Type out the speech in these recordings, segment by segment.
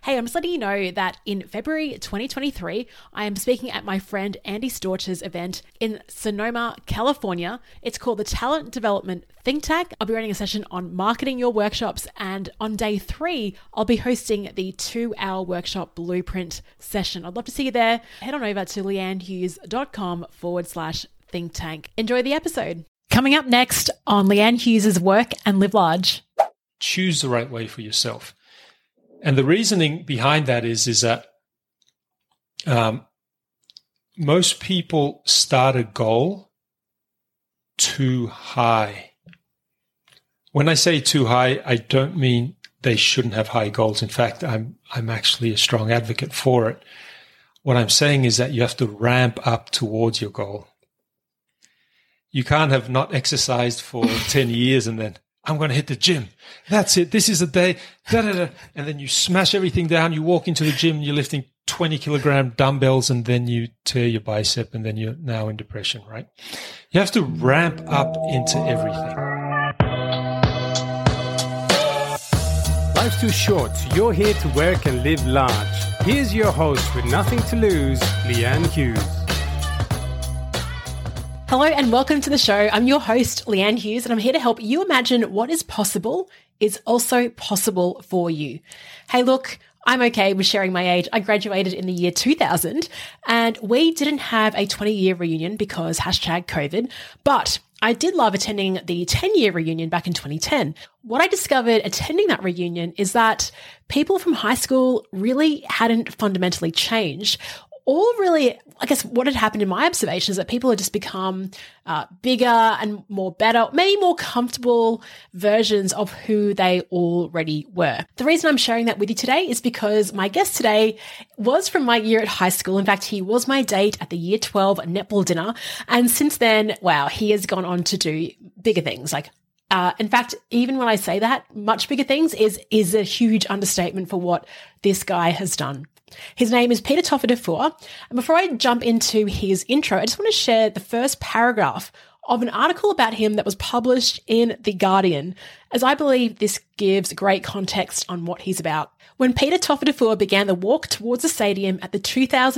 Hey, I'm just letting you know that in February 2023, I am speaking at my friend Andy Storch's event in Sonoma, California. It's called the Talent Development Think Tank. I'll be running a session on marketing your workshops, and on day 3, I'll be hosting the 2-hour workshop blueprint session. I'd love to see you there. Head on over to leannehughes.com/think tank. Enjoy the episode. Coming up next on Leanne Hughes' Work and Live Large. Choose the right way for yourself. And the reasoning behind that is that most people start a goal too high. When I say too high, I don't mean they shouldn't have high goals. In fact, I'm actually a strong advocate for it. What I'm saying is that you have to ramp up towards your goal. You can't have not exercised for 10 years and then, I'm going to hit the gym. That's it. This is the day. And then you smash everything down. You walk into the gym, you're lifting 20 kilogram dumbbells, and then you tear your bicep, and then you're now in depression, right? You have to ramp up into everything. Life's too short, so you're here to work and live large. Here's your host with nothing to lose, Leanne Hughes. Hello and welcome to the show. I'm your host, Leanne Hughes, and I'm here to help you imagine what is possible is also possible for you. Hey, look, I'm okay with sharing my age. I graduated in the year 2000, and we didn't have a 20-year reunion because #COVID, but I did love attending the 10-year reunion back in 2010. What I discovered attending that reunion is that people from high school really hadn't fundamentally changed. All really, I guess what had happened in my observation is that people had just become bigger and more better, maybe more comfortable versions of who they already were. The reason I'm sharing that with you today is because my guest today was from my year at high school. In fact, he was my date at the year 12 netball dinner. And since then, wow, he has gone on to do bigger things like in fact, even when I say that, much bigger things is a huge understatement for what this guy has done. His name is Peter Toffa-Dufour. And before I jump into his intro, I just want to share the first paragraph of an article about him that was published in The Guardian, as I believe this gives great context on what he's about. When Peter Toffa-Dufour began the walk towards the stadium at the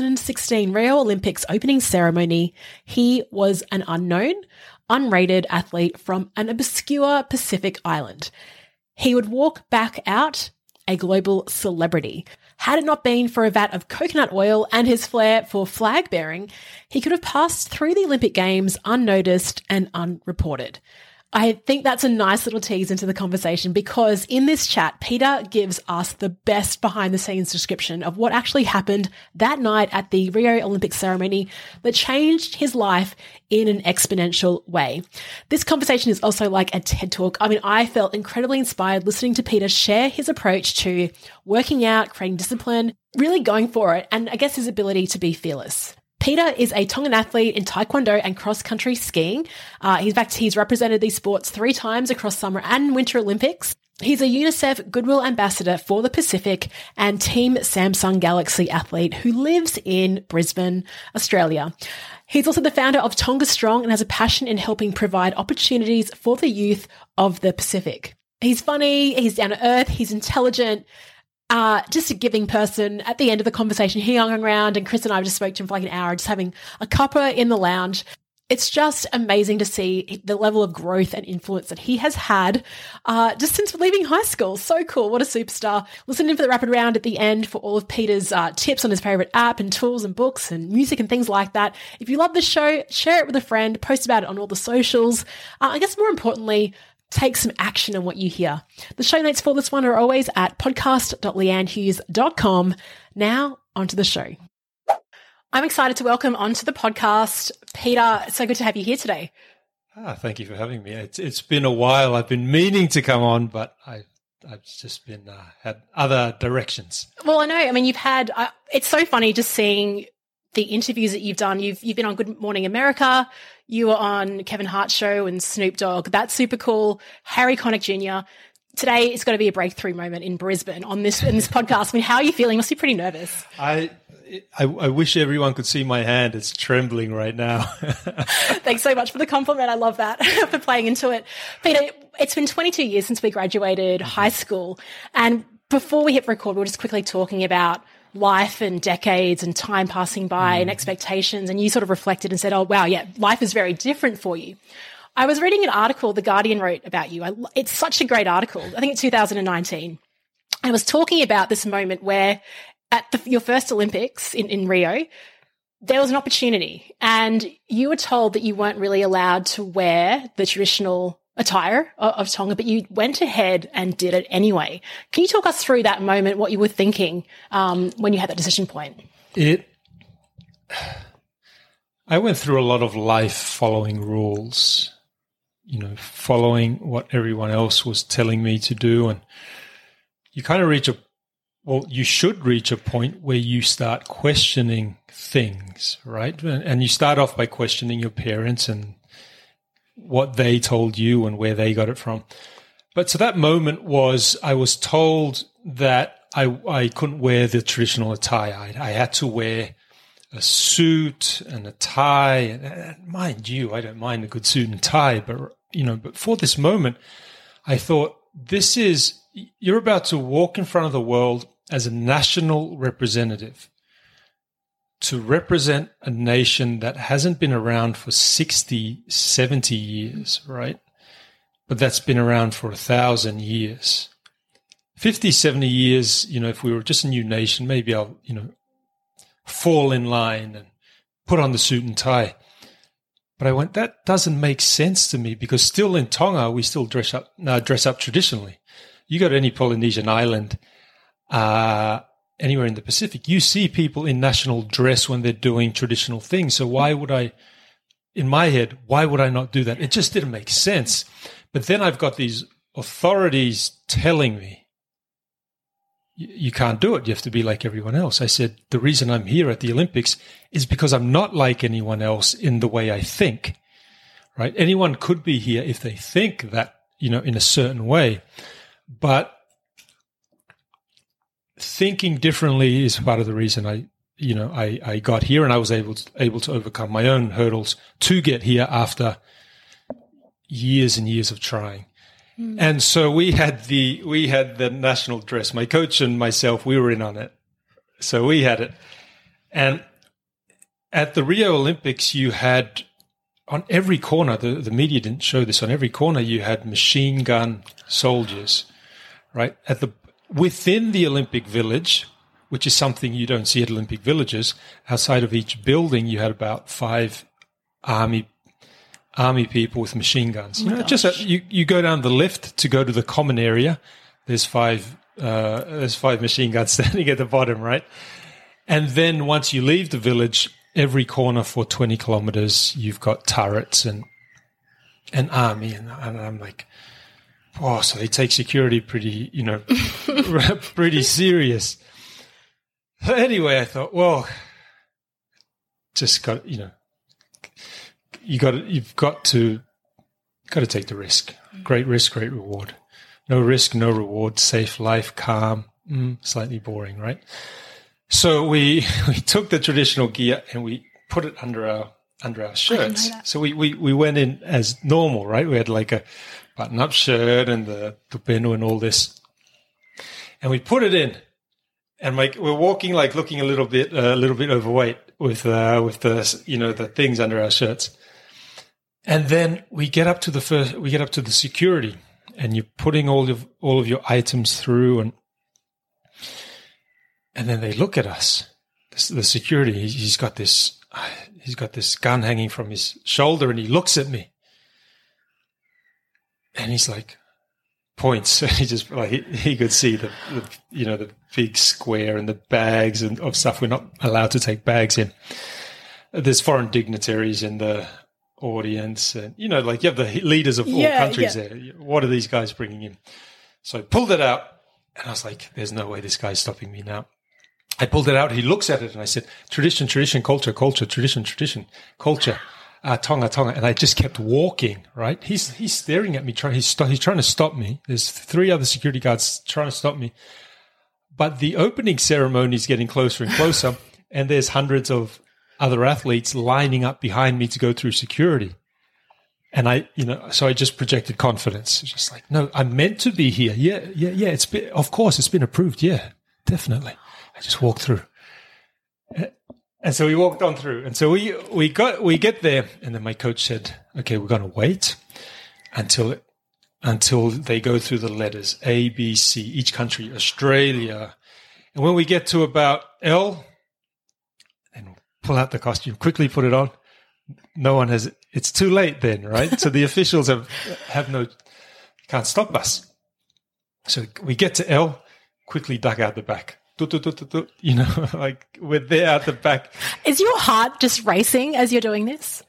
2016 Rio Olympics opening ceremony, he was an unknown, unrated athlete from an obscure Pacific island. He would walk back out a global celebrity. Had it not been for a vat of coconut oil and his flair for flag bearing, he could have passed through the Olympic Games unnoticed and unreported. I think that's a nice little tease into the conversation because in this chat, Peter gives us the best behind the scenes description of what actually happened that night at the Rio Olympic ceremony that changed his life in an exponential way. This conversation is also like a TED Talk. I mean, I felt incredibly inspired listening to Peter share his approach to working out, creating discipline, really going for it, and I guess his ability to be fearless. Peter is a Tongan athlete in taekwondo and cross-country skiing. In fact, he's represented these sports 3 times across summer and winter Olympics. He's a UNICEF Goodwill Ambassador for the Pacific and Team Samsung Galaxy athlete who lives in Brisbane, Australia. He's also the founder of Tonga Strong and has a passion in helping provide opportunities for the youth of the Pacific. He's funny, he's down to earth, he's intelligent, just a giving person. At the end of the conversation, he hung around and Chris and I just spoke to him for like an hour, just having a cuppa in the lounge. It's just amazing to see the level of growth and influence that he has had just since leaving high school. So cool. What a superstar. Listen in for the rapid round at the end for all of Peter's tips on his favorite app and tools and books and music and things like that. If you love the show, share it with a friend, post about it on all the socials. I guess more importantly, take some action on what you hear. The show notes for this one are always at podcast.leannehughes.com. Now, onto the show. I'm excited to welcome onto the podcast Peter. It's so good to have you here today. Thank you for having me. It's been a while. I've been meaning to come on, but I've just been had other directions. Well, I know. I mean, you've had. It's so funny just seeing the interviews that you've done. You've been on Good Morning America. You were on Kevin Hart's show and Snoop Dogg. That's super cool. Harry Connick Jr. Today it's got to be a breakthrough moment in Brisbane in this podcast. I mean, how are you feeling? You must be pretty nervous. I wish everyone could see my hand. It's trembling right now. Thanks so much for the compliment. I love that, for playing into it. Peter, it's been 22 years since we graduated high school. And before we hit record, we were just quickly talking about life and decades and time passing by and expectations. And you sort of reflected and said, oh, wow, yeah, life is very different for you. I was reading an article The Guardian wrote about you. It's such a great article. I think it's 2019. I was talking about this moment where at your first Olympics in Rio, there was an opportunity and you were told that you weren't really allowed to wear the traditional attire of Tonga, but you went ahead and did it anyway. Can you talk us through that moment, what you were thinking when you had that decision point? I went through a lot of life following rules, following what everyone else was telling me to do. And you kind of you should reach a point where you start questioning things, right? And you start off by questioning your parents and what they told you and where they got it from. But so that moment I was told that I couldn't wear the traditional attire. I had to wear a suit and a tie. And mind you, I don't mind a good suit and tie, but for this moment, I thought you're about to walk in front of the world as a national representative to represent a nation that hasn't been around for 60, 70 years, right? But that's been around for 1,000 years. 50, 70 years, if we were just a new nation, maybe I'll, fall in line and put on the suit and tie. But I went, that doesn't make sense to me because still in Tonga, we still dress up traditionally. You go to any Polynesian island, anywhere in the Pacific, you see people in national dress when they're doing traditional things. So in my head, why would I not do that? It just didn't make sense. But then I've got these authorities telling me, you can't do it. You have to be like everyone else. I said, the reason I'm here at the Olympics is because I'm not like anyone else in the way I think, right? Anyone could be here if they think that, in a certain way. But thinking differently is part of the reason I got here, and I was able to overcome my own hurdles to get here after years and years of trying. And so we had the national dress. My coach and myself, we were in on it. So we had it. And at the Rio Olympics, you had on every corner, the media didn't show this, on every corner you had machine gun soldiers, right? Within the Olympic Village, which is something you don't see at Olympic villages, outside of each building, you had about 5 army people with machine guns. You go down the lift to go to the common area. There's 5 machine guns standing at the bottom, right? And then once you leave the village, every corner for 20 kilometers, you've got turrets and army, and I'm like, oh, so they take security pretty, pretty serious. So anyway, I thought, well, just got, you've got to take the risk. Great risk, great reward. No risk, no reward. Safe life, calm, slightly boring, right? So we took the traditional gear and we put it under our shirts. So we went in as normal, right? We had like a button-up shirt and the tupenu and all this, and we put it in. And we're walking, like looking a little bit overweight with the things under our shirts. And then we get up to the security, and you're putting all of your items through, and then they look at us. The security, he's got this gun hanging from his shoulder, and he looks at me, and he's like, points. He just he could see the big square and the bags and of stuff. We're not allowed to take bags in. There's foreign dignitaries in the audience, and you have the leaders of all countries there. What are these guys bringing in? So I pulled it out, and I was like, "There's no way this guy's stopping me now." I pulled it out. He looks at it, and I said, "Tradition, tradition, culture, culture, tradition, tradition, culture." Tonga, Tonga, and I just kept walking. Right, he's staring at me. He's trying to stop me. There's 3 other security guards trying to stop me, but the opening ceremony is getting closer and closer, and there's hundreds of other athletes lining up behind me to go through security. And so I just projected confidence. It's just like, no, I'm meant to be here. Yeah. Of course, it's been approved. Yeah, definitely. I just walked through. And so we walked on through. And so we get there. And then my coach said, okay, we're going to wait until they go through the letters A, B, C, each country, Australia. And when we get to about L, then we'll pull out the costume, quickly put it on. No one has, it's too late then, right? So the officials can't stop us. So we get to L, quickly duck out the back. Like we're there at the back. Is your heart just racing as you're doing this?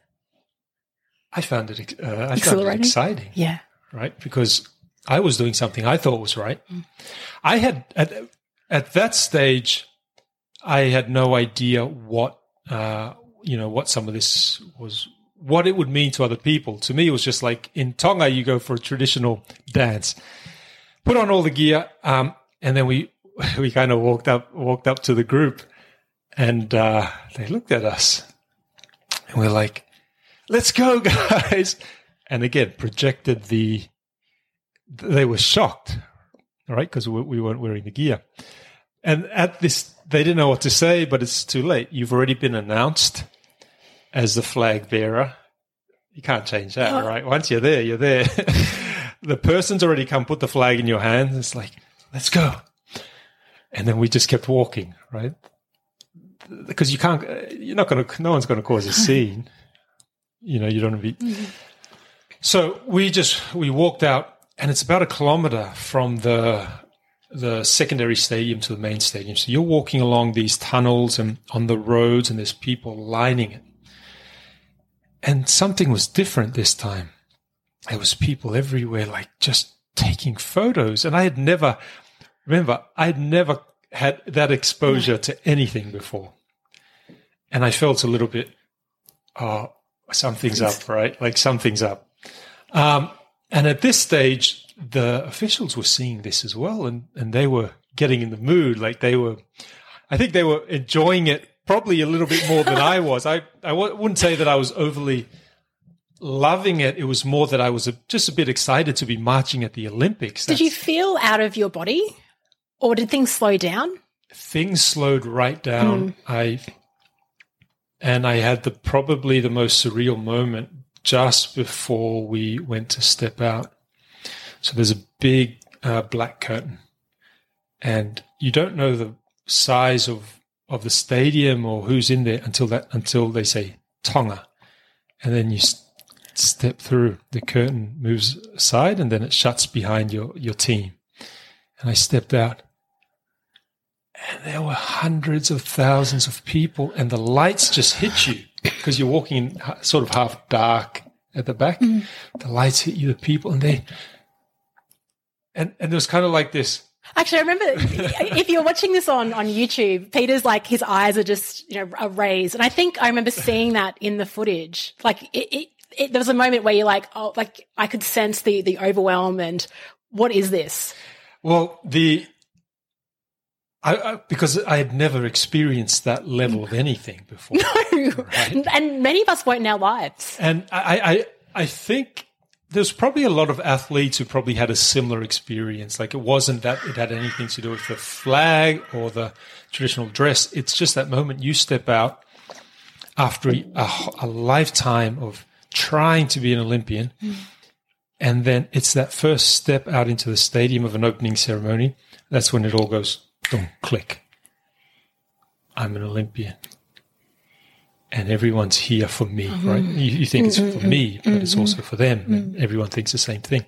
I found it exciting. Yeah. Right? Because I was doing something I thought was right. I had, at that stage, I had no idea what some of this was, what it would mean to other people. To me, it was just like in Tonga, you go for a traditional dance, put on all the gear, and then we kind of walked up to the group, and they looked at us, and we're like, "Let's go, guys!" And again, projected they were shocked, all right, because we weren't wearing the gear, and at this, they didn't know what to say, but it's too late. You've already been announced as the flag bearer. You can't change that, right? Once you're there, you're there. The person's already come put the flag in your hand. It's like, let's go. And then we just kept walking, right? Because no one's going to cause a scene. You don't want to be. So we walked out, and it's about 1 kilometer from the secondary stadium to the main stadium. So you're walking along these tunnels and on the roads, and there's people lining it. And something was different this time. There was people everywhere, like just taking photos. And I had never had that exposure to anything before. And I felt a little bit, something's up, right? Like something's up. And at this stage, the officials were seeing this as well. And they were getting in the mood. Like I think they were enjoying it probably a little bit more than I was. I wouldn't say that I was overly loving it. It was more that I was just a bit excited to be marching at the Olympics. Did you feel out of your body, or did things slow down? Things slowed right down. I had probably the most surreal moment just before we went to step out. So there's a big black curtain, and you don't know the size of the stadium or who's in there until they say Tonga, and then you step through. The curtain moves aside, and then it shuts behind your team. And I stepped out, and there were hundreds of thousands of people, and the lights just hit you because you're walking in sort of half dark at the back. The lights hit you, the people, and there was kind of like this. Actually, I remember if you're watching this on YouTube, Peter's like, his eyes are just, are raised. And I think I remember seeing that in the footage. Like there was a moment where you're like, oh, like I could sense the overwhelm and what is this? Well, because I had never experienced that level of anything before. No. Right? And many of us won't in our lives. And I think there's probably a lot of athletes who probably had a similar experience. Like it wasn't that it had anything to do with the flag or the traditional dress. It's just that moment you step out after a lifetime of trying to be an Olympian. And then it's that first step out into the stadium of an opening ceremony. That's when it all goes, boom, click. I'm an Olympian. And everyone's here for me, right? You think it's for me, but it's also for them. And everyone thinks the same thing.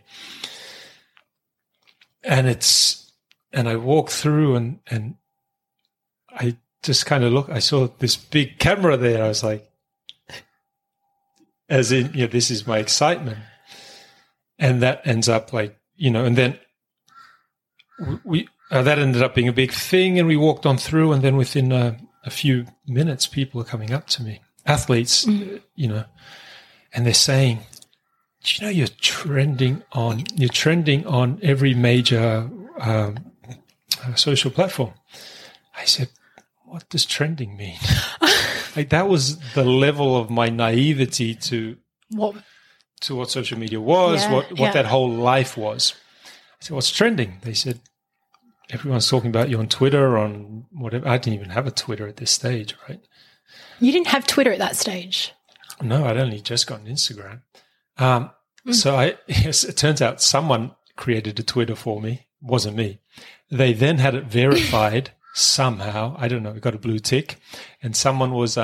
And I walk through and I just kind of look, I saw this big camera there. I was like, as in, this is my excitement. And that ends up like, and then that ended up being a big thing, and we walked on through, and then within a few minutes, people are coming up to me, athletes, and they're saying, "Do you know you're trending on every major social platform?" I said, "What does trending mean?" Like that was the level of my naivety to to what social media was, what that whole life was. I said, what's trending? They said, everyone's talking about you on Twitter, on whatever. I didn't even have a Twitter at this stage, right? You didn't have Twitter at that stage? No, I'd only just gotten Instagram. So it turns out someone created a Twitter for me. It wasn't me. They then had it verified somehow. I don't know. It got a blue tick, and someone was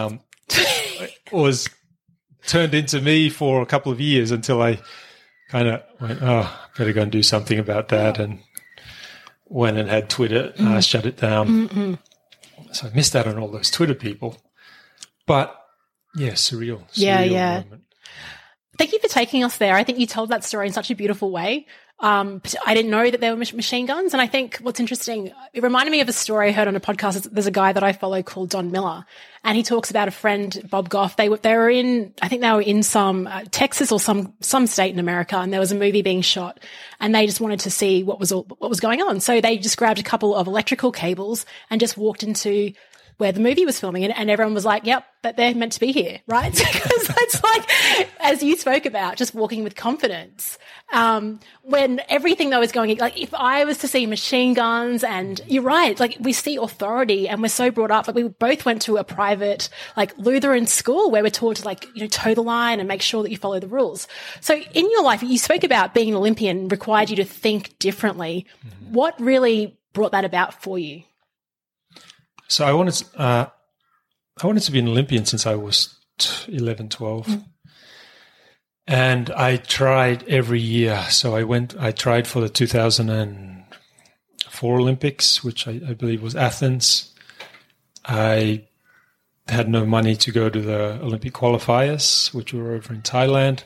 turned into me for a couple of years until I kind of went, better go and do something about that, and went and had Twitter shut it down. So I missed out on all those Twitter people. But yeah, surreal moment. Thank you for taking us there. I think you told that story in such a beautiful way. I didn't know that there were machine guns. And I think what's interesting, it reminded me of a story I heard on a podcast. There's a guy that I follow called Don Miller, and he talks about a friend, Bob Goff. They were in some Texas or some state in America, and there was a movie being shot, and they just wanted to see what was going on. So they just grabbed a couple of electrical cables and just walked into where the movie was filming, and everyone was like, yep, but they're meant to be here, right? Because it's like, as you spoke about, just walking with confidence. When everything though is going, like if I was to see machine guns, and you're right, like we see authority and we're so brought up, like we both went to a private, like Lutheran school where we're taught to like, toe the line and make sure that you follow the rules. So in your life, you spoke about being an Olympian required you to think differently. What really brought that about for you? So I wanted to be an Olympian since I was 11, 12. And I tried every year. So I tried for the 2004 Olympics, which I believe was Athens. I had no money to go to the Olympic qualifiers, which were over in Thailand.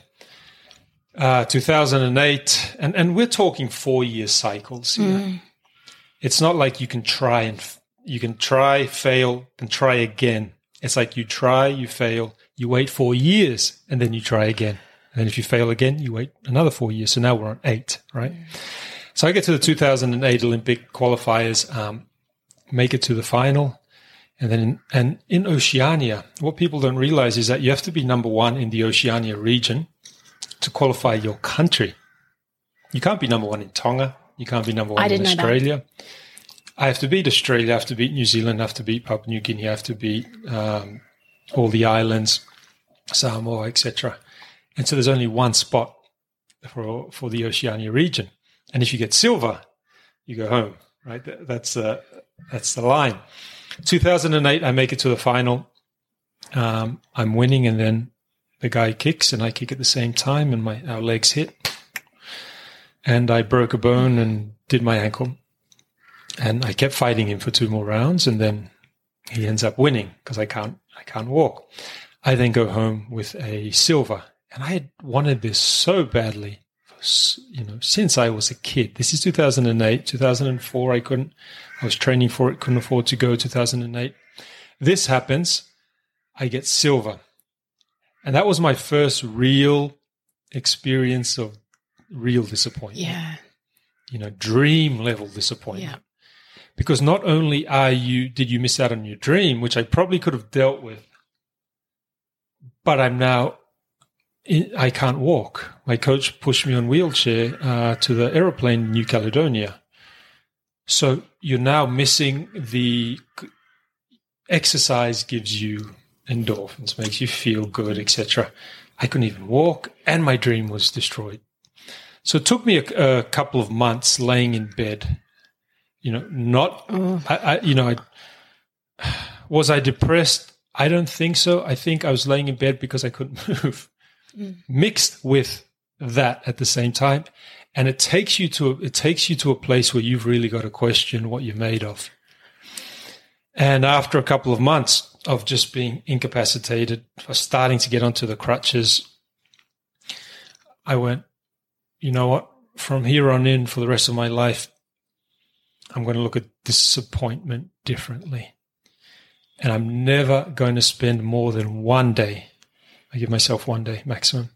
2008, and we're talking 4-year cycles here. It's not like you can try, fail, and try again. It's like you try, you fail, you wait 4 years, and then you try again. And then if you fail again, you wait another 4 years. So now we're on 8, right? So I get to the 2008 Olympic qualifiers, make it to the final. And then in Oceania, what people don't realize is that you have to be number 1 in the Oceania region to qualify your country. You can't be number 1 in Tonga. You can't be number 1 in Australia. I have to beat Australia, I have to beat New Zealand, I have to beat Papua New Guinea, I have to beat all the islands, Samoa, etc. And so there's only one spot for the Oceania region. And if you get silver, you go home, right? That's the line. 2008, I make it to the final. I'm winning, and then the guy kicks, and I kick at the same time, and our legs hit. And I broke a bone and did my ankle. And I kept fighting him for 2 more rounds, and then he ends up winning because I can't walk. I then go home with a silver, and I had wanted this so badly, since I was a kid. This is 2008, 2004. I was training for it, couldn't afford to go. 2008, this happens. I get silver, and that was my first real experience of real disappointment. Yeah, dream level disappointment. Yeah. Because not only did you miss out on your dream, which I probably could have dealt with, but I can't walk. My coach pushed me on wheelchair to the aeroplane in New Caledonia. So you're now missing the exercise, gives you endorphins, makes you feel good, etc. I couldn't even walk, and my dream was destroyed. So it took me a couple of months laying in bed. Was I depressed? I don't think so. I think I was laying in bed because I couldn't move, mixed with that at the same time. And it takes you to a place where you've really got to question what you're made of. And after a couple of months of just being incapacitated, starting to get onto the crutches, I went, you know what? From here on in, for the rest of my life, I'm going to look at disappointment differently. And I'm never going to spend more than 1 day. I give myself 1 day maximum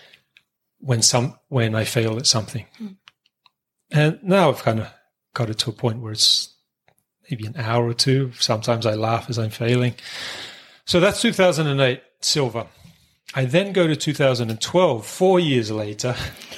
when I fail at something. And now I've kind of got it to a point where it's maybe an hour or 2. Sometimes I laugh as I'm failing. So that's 2008 silver. I then go to 2012, 4 years later,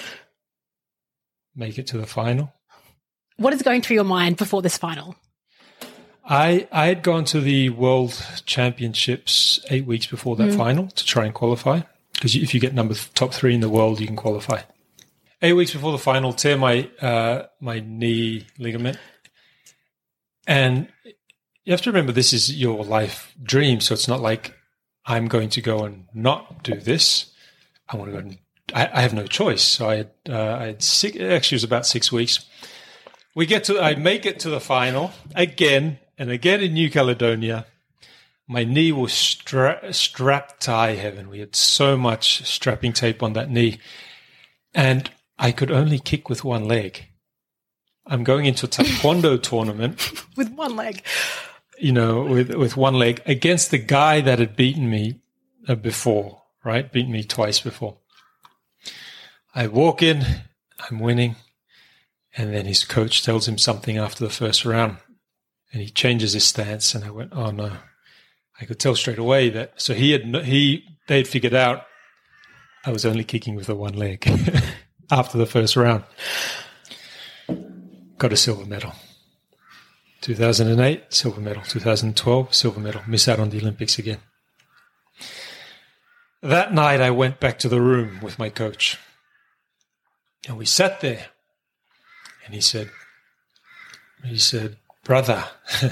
make it to the final. What is going through your mind before this final? I had gone to the World Championships 8 weeks before that final to try and qualify. Because if you get top 3 in the world, you can qualify. 8 weeks before the final, tear my knee ligament. And you have to remember, this is your life dream. So it's not like I'm going to go and not do this. I want to go and I have no choice. So I had actually it was about 6 weeks. I make it to the final again and again in New Caledonia. My knee was strapped to high heaven. We had so much strapping tape on that knee. And I could only kick with one leg. I'm going into a taekwondo tournament. With one leg. With one leg against the guy that had beaten me before, right? Beaten me twice before. I walk in, I'm winning. And then his coach tells him something after the first round. And he changes his stance. And I went, oh no. I could tell straight away that. So they'd figured out I was only kicking with the one leg after the first round. Got a silver medal. 2008, silver medal. 2012, silver medal. Miss out on the Olympics again. That night, I went back to the room with my coach. And we sat there. And he said, brother,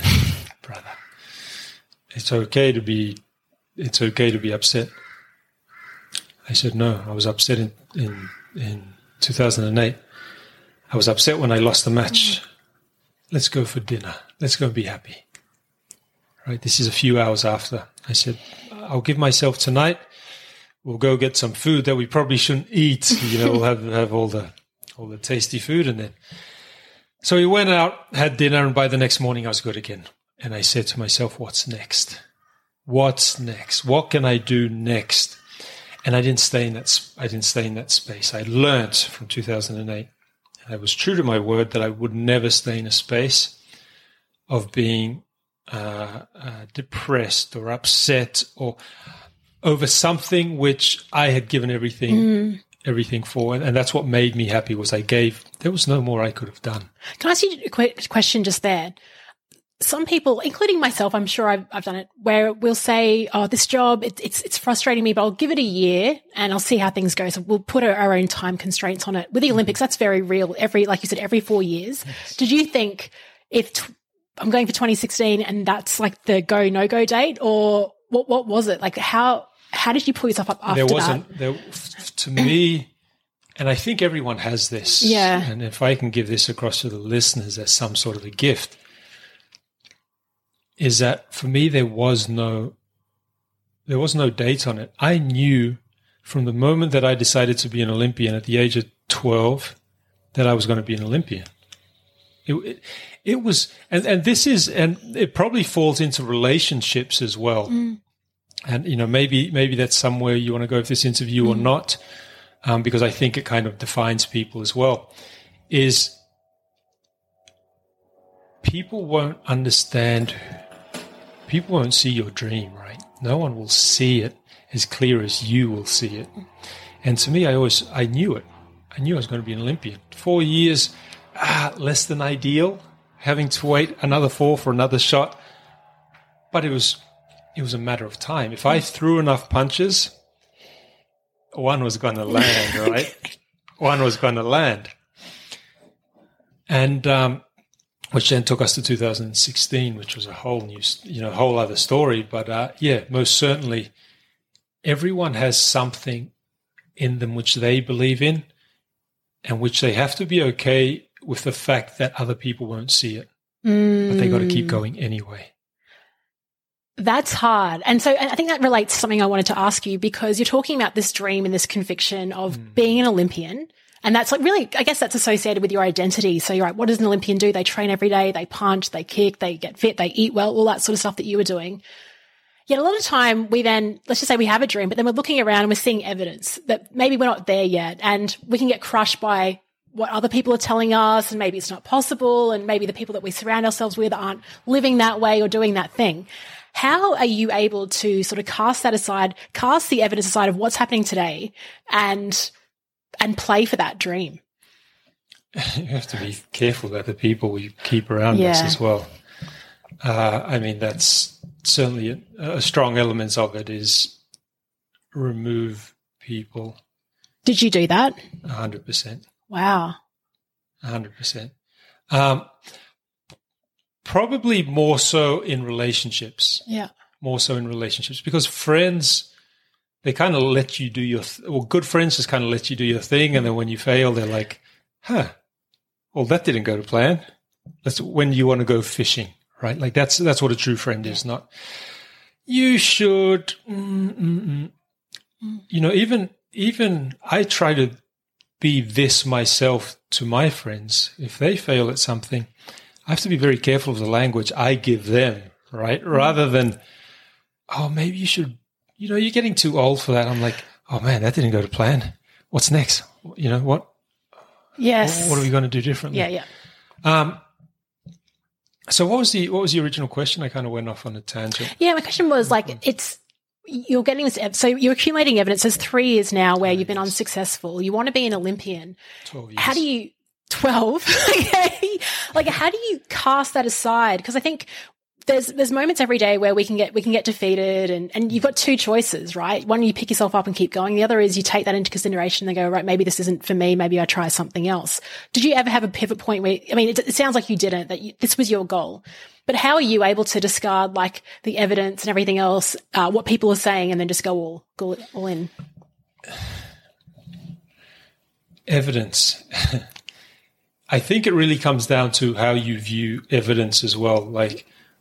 it's okay to be upset. I said, no, I was upset in 2008. I was upset when I lost the match. Let's go for dinner. Let's go and be happy. Right? This is a few hours after. I said, I'll give myself tonight. We'll go get some food that we probably shouldn't eat. We'll have all the tasty food. And then, so we went out, had dinner, and by the next morning I was good again. And I said to myself, what's next? What's next? What can I do next? And I didn't stay in that space. I learned from 2008. I was true to my word that I would never stay in a space of being depressed or upset or over something which I had given everything for. And that's what made me happy was there was no more I could have done. Can I ask you a question just there? Some people, including myself, I'm sure I've done it, where we'll say, oh, this job, it's frustrating me, but I'll give it a year and I'll see how things go. So we'll put our own time constraints on it. With the Olympics, that's very real. Like you said, every 4 years. Yes. Did you think I'm going for 2016 and that's like the go, no-go date? Or what was it? Like how did you pull yourself up after that? To me, and I think everyone has this. Yeah. And if I can give this across to the listeners as some sort of a gift, is that for me there was no date on it. I knew from the moment that I decided to be an Olympian at the age of 12 that I was going to be an Olympian. It was, and this is, and it probably falls into relationships as well. And maybe that's somewhere you want to go with this interview or not, because I think it kind of defines people as well. Is people won't understand. People won't see your dream, right? No one will see it as clear as you will see it. And to me, I knew it. I knew I was going to be an Olympian. 4 years, less than ideal, having to wait another 4 for another shot. But it was a matter of time. If I threw enough punches, one was going to land, right? One was going to land. And, which then took us to 2016, which was a whole new, whole other story. But most certainly, everyone has something in them which they believe in, and which they have to be okay with the fact that other people won't see it, but they got to keep going anyway. That's hard. And so I think that relates to something I wanted to ask you, because you're talking about this dream and this conviction of being an Olympian. And that's like really, I guess that's associated with your identity. So you're right, what does an Olympian do? They train every day, they punch, they kick, they get fit, they eat well, all that sort of stuff that you were doing. Yet a lot of time we then, let's just say we have a dream, but then we're looking around and we're seeing evidence that maybe we're not there yet. And we can get crushed by what other people are telling us, and maybe it's not possible. And maybe the people that we surround ourselves with aren't living that way or doing that thing. How are you able to sort of cast the evidence aside of what's happening today and play for that dream? You have to be careful about the people you keep around us as well. I mean, that's certainly a strong element of it is remove people. Did you do that? 100%. Wow. 100%. Probably more so in relationships. Yeah. More so in relationships because friends, they kind of let you do your good friends just kind of let you do your thing, and then when you fail, they're like, well, that didn't go to plan. That's when you want to go fishing, right? Like that's what a true friend is. Not you should. You know, even I try to be this myself to my friends. If they fail at something, I have to be very careful of the language I give them, right? Rather than, oh, maybe you should, you know, you're getting too old for that. I'm like, oh man, that didn't go to plan. What's next? You know, what? Yes. What are we going to do differently? Yeah. So what was the original question? I kind of went off on a tangent. Yeah. My question was like, you're getting this, so you're accumulating evidence. There's 3 years now where you've been unsuccessful. You want to be an Olympian. 12 years. How do you, 12? Okay. Like, how do you cast that aside? Because I think there's moments every day where we can get defeated and you've got 2 choices, right? One, you pick yourself up and keep going. The other is you take that into consideration and go, right, maybe this isn't for me. Maybe I try something else. Did you ever have a pivot point where, I mean, it sounds like you didn't, this was your goal, but how are you able to discard like the evidence and everything else, what people are saying, and then just go all in? Evidence. I think it really comes down to how you view evidence as well. Like,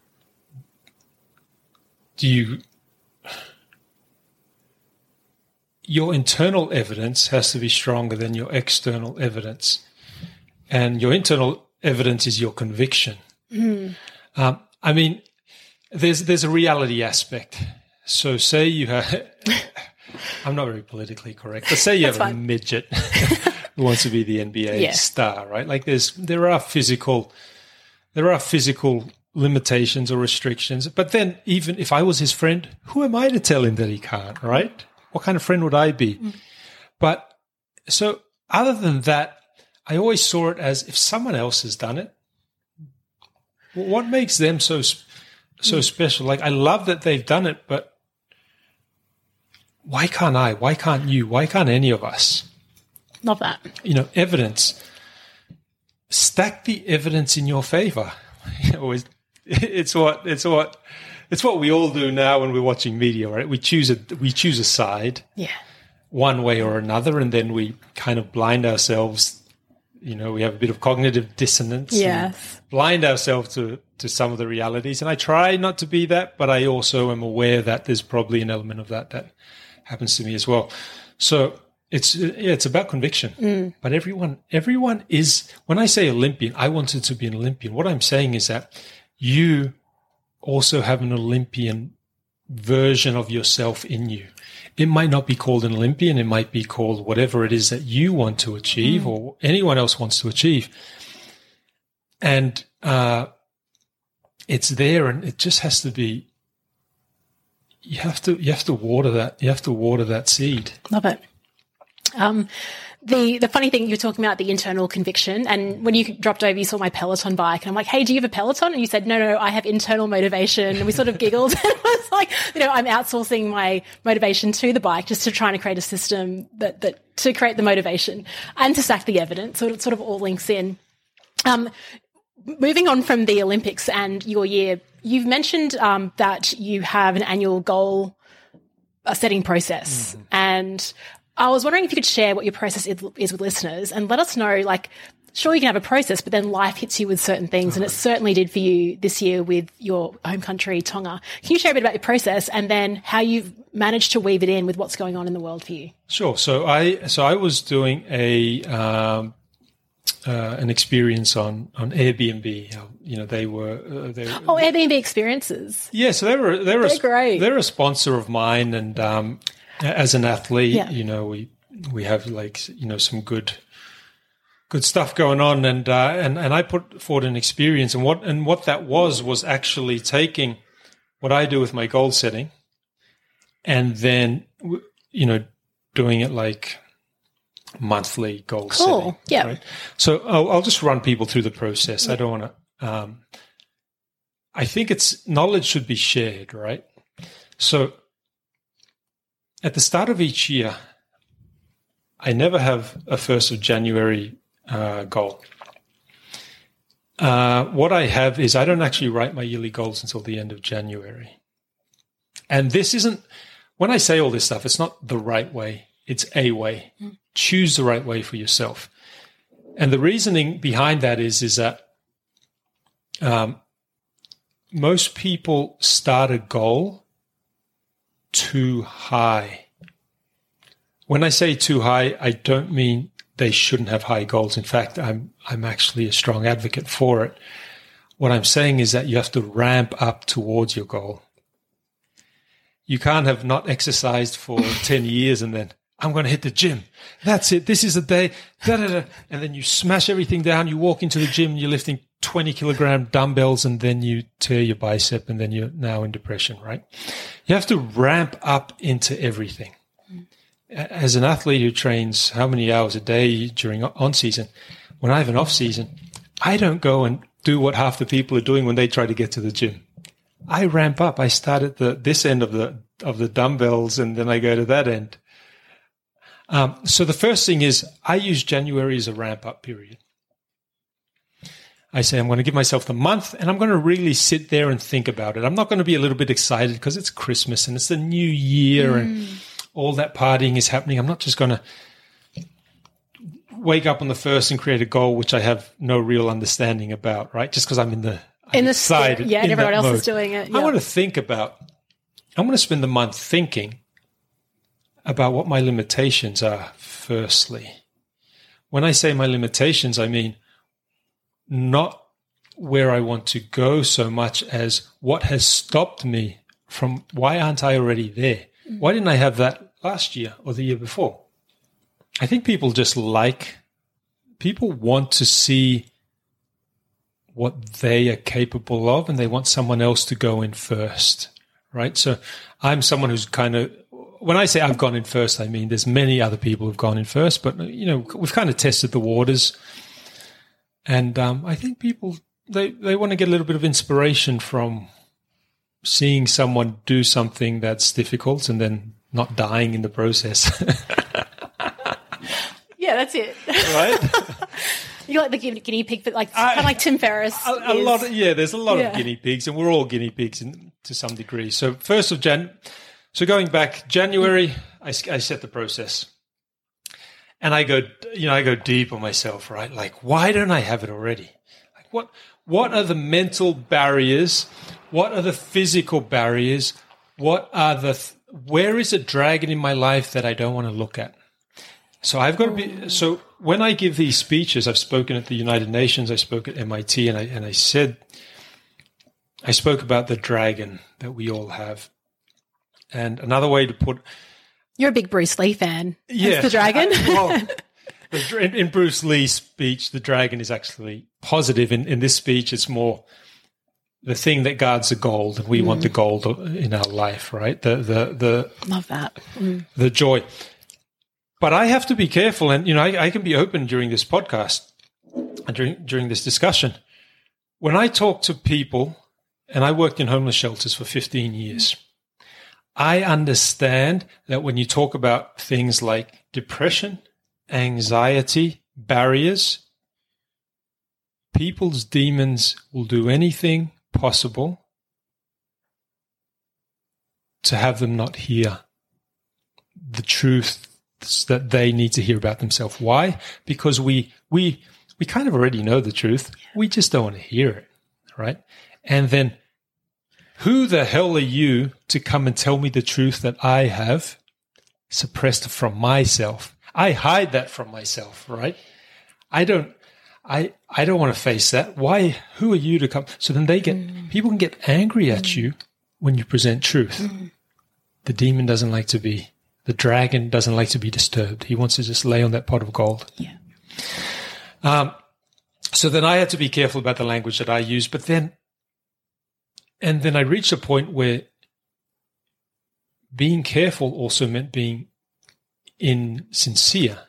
your internal evidence has to be stronger than your external evidence. And your internal evidence is your conviction. I mean, there's a reality aspect. So say you have, I'm not very politically correct, but say you have a midget who wants to be the NBA star, right? Like there are physical limitations or restrictions. But then even if I was his friend, who am I to tell him that he can't, right? What kind of friend would I be? But so other than that, I always saw it as if someone else has done it, what makes them so special? Like, I love that they've done it, but why can't I? Why can't you? Why can't any of us? Love that. You know, evidence. Stack the evidence in your favor. It's what we all do now when we're watching media, right? We choose a side, one way or another, and then we kind of blind ourselves. You know, we have a bit of cognitive dissonance. Yes. Blind ourselves to some of the realities. And I try not to be that, but I also am aware that there's probably an element of that happens to me as well. So it's about conviction. But everyone is, when I say Olympian, I wanted to be an Olympian. What I'm saying is that you also have an Olympian version of yourself in you. It might not be called an Olympian. It might be called whatever it is that you want to achieve or anyone else wants to achieve. And it's there, and it just has to be, you have to water that. You have to water that seed. Love it. The funny thing, you're talking about the internal conviction, and when you dropped over, you saw my Peloton bike, and I'm like, hey, do you have a Peloton? And you said, no, I have internal motivation. And we sort of giggled. And I was like, you know, I'm outsourcing my motivation to the bike just to try to create a system that to create the motivation and to stack the evidence. So it sort of all links in. Moving on from the Olympics and your year, you've mentioned that you have an annual goal setting process. And I was wondering if you could share what your process is with listeners and let us know, like, sure, you can have a process, but then life hits you with certain things. And it certainly did for you this year with your home country, Tonga. Can you share a bit about your process and then how you've managed to weave it in with what's going on in the world for you? Sure. So I was doing an experience on Airbnb. You know, they were Airbnb experiences. Yeah. So they're great. They're a sponsor of mine. And, as an athlete, you know, we have like, you know, some good stuff going on, and I put forward an experience, and what that was actually taking what I do with my goal setting, and then, doing it like monthly goal setting. Yeah. Right? So I'll just run people through the process. I don't want to, I think knowledge should be shared, right? So at the start of each year, I never have a 1st of January goal. What I have is I don't actually write my yearly goals until the end of January. And this isn't, when I say all this stuff, it's not the right way. It's a way. Choose the right way for yourself. And the reasoning behind that is that most people start a goal too high. When I say too high, I don't mean they shouldn't have high goals. In fact, I'm actually a strong advocate for it. What I'm saying is that you have to ramp up towards your goal. You can't have not exercised for 10 years and then, I'm going to hit the gym. That's it. This is the day. And then you smash everything down. You walk into the gym, you're lifting 20 kilogram dumbbells, and then you tear your bicep, and then you're now in depression, right? You have to ramp up into everything. As an athlete who trains how many hours a day during on season, when I have an off season, I don't go and do what half the people are doing when they try to get to the gym. I ramp up. I start at this end of the dumbbells, and then I go to that end. So the first thing is I use January as a ramp-up period. I say I'm going to give myself the month, and I'm going to really sit there and think about it. I'm not going to be a little bit excited because it's Christmas and it's the new year and all that partying is happening. I'm not just going to wake up on the 1st and create a goal which I have no real understanding about, right? Just because I'm in the side. Yeah, and everyone else is doing it. Yeah. I want to spend the month thinking about what my limitations are, firstly. When I say my limitations, I mean not where I want to go so much as what has stopped me from why aren't I already there? Why didn't I have that last year or the year before? I think people want to see what they are capable of, and they want someone else to go in first, right? So I'm someone who's when I say I've gone in first, I mean there's many other people who've gone in first, but we've kind of tested the waters, and I think people they want to get a little bit of inspiration from seeing someone do something that's difficult and then not dying in the process. Yeah, that's it. Right? You're like the guinea pig, but kind of like Tim Ferriss. There's a lot of guinea pigs, and we're all guinea pigs to some degree. So 1st of Jan. So going back, January, I set the process, and I go deep on myself, right? Like, why don't I have it already? Like, what are the mental barriers? What are the physical barriers? Where is a dragon in my life that I don't want to look at? So I've got to be. So when I give these speeches, I've spoken at the United Nations, I spoke at MIT, and I spoke about the dragon that we all have. And another way to put... You're a big Bruce Lee fan. Yeah. The dragon. In Bruce Lee's speech, the dragon is actually positive. In this speech, it's more the thing that guards the gold, and we want the gold in our life, right? The Love that. The joy. But I have to be careful, and I can be open during this podcast and during this discussion. When I talk to people, and I worked in homeless shelters for 15 years, I understand that when you talk about things like depression, anxiety, barriers, people's demons will do anything possible to have them not hear the truth that they need to hear about themselves. Why? Because we kind of already know the truth. We just don't want to hear it, right? And then, who the hell are you to come and tell me the truth that I have suppressed from myself? I hide that from myself, right? I don't want to face that. Why? Who are you to come? So then people can get angry at you when you present truth. The dragon doesn't like to be disturbed. He wants to just lay on that pot of gold. Yeah. So then I had to be careful about the language that I use, but then And then I reached a point where being careful also meant being insincere.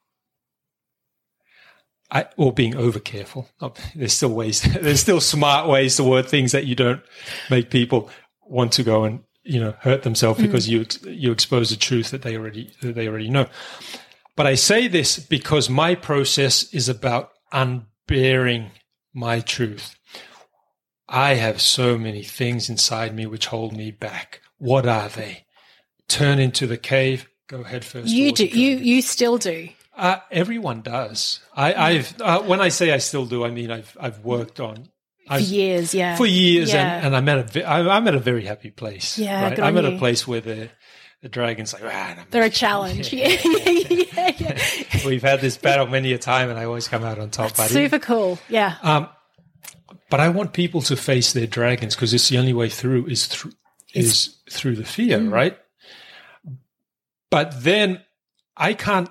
Or being over careful. There's still smart ways to word things that you don't make people want to go and, hurt themselves because you expose the truth that they already know. But I say this because my process is about unbearing my truth. I have so many things inside me which hold me back. What are they? Turn into the cave, go head first. You do. You still do. Everyone does. I've when I say I still do, I mean I've worked on for years, yeah. For years, yeah. and I'm at a very happy place. Yeah, right? good I'm on at you. a place where the dragon's like, they're a challenge. Yeah. We've had this battle many a time, and I always come out on top, buddy. Super cool. Yeah. But I want people to face their dragons because it's the only way through is through the fear, right? But then I can't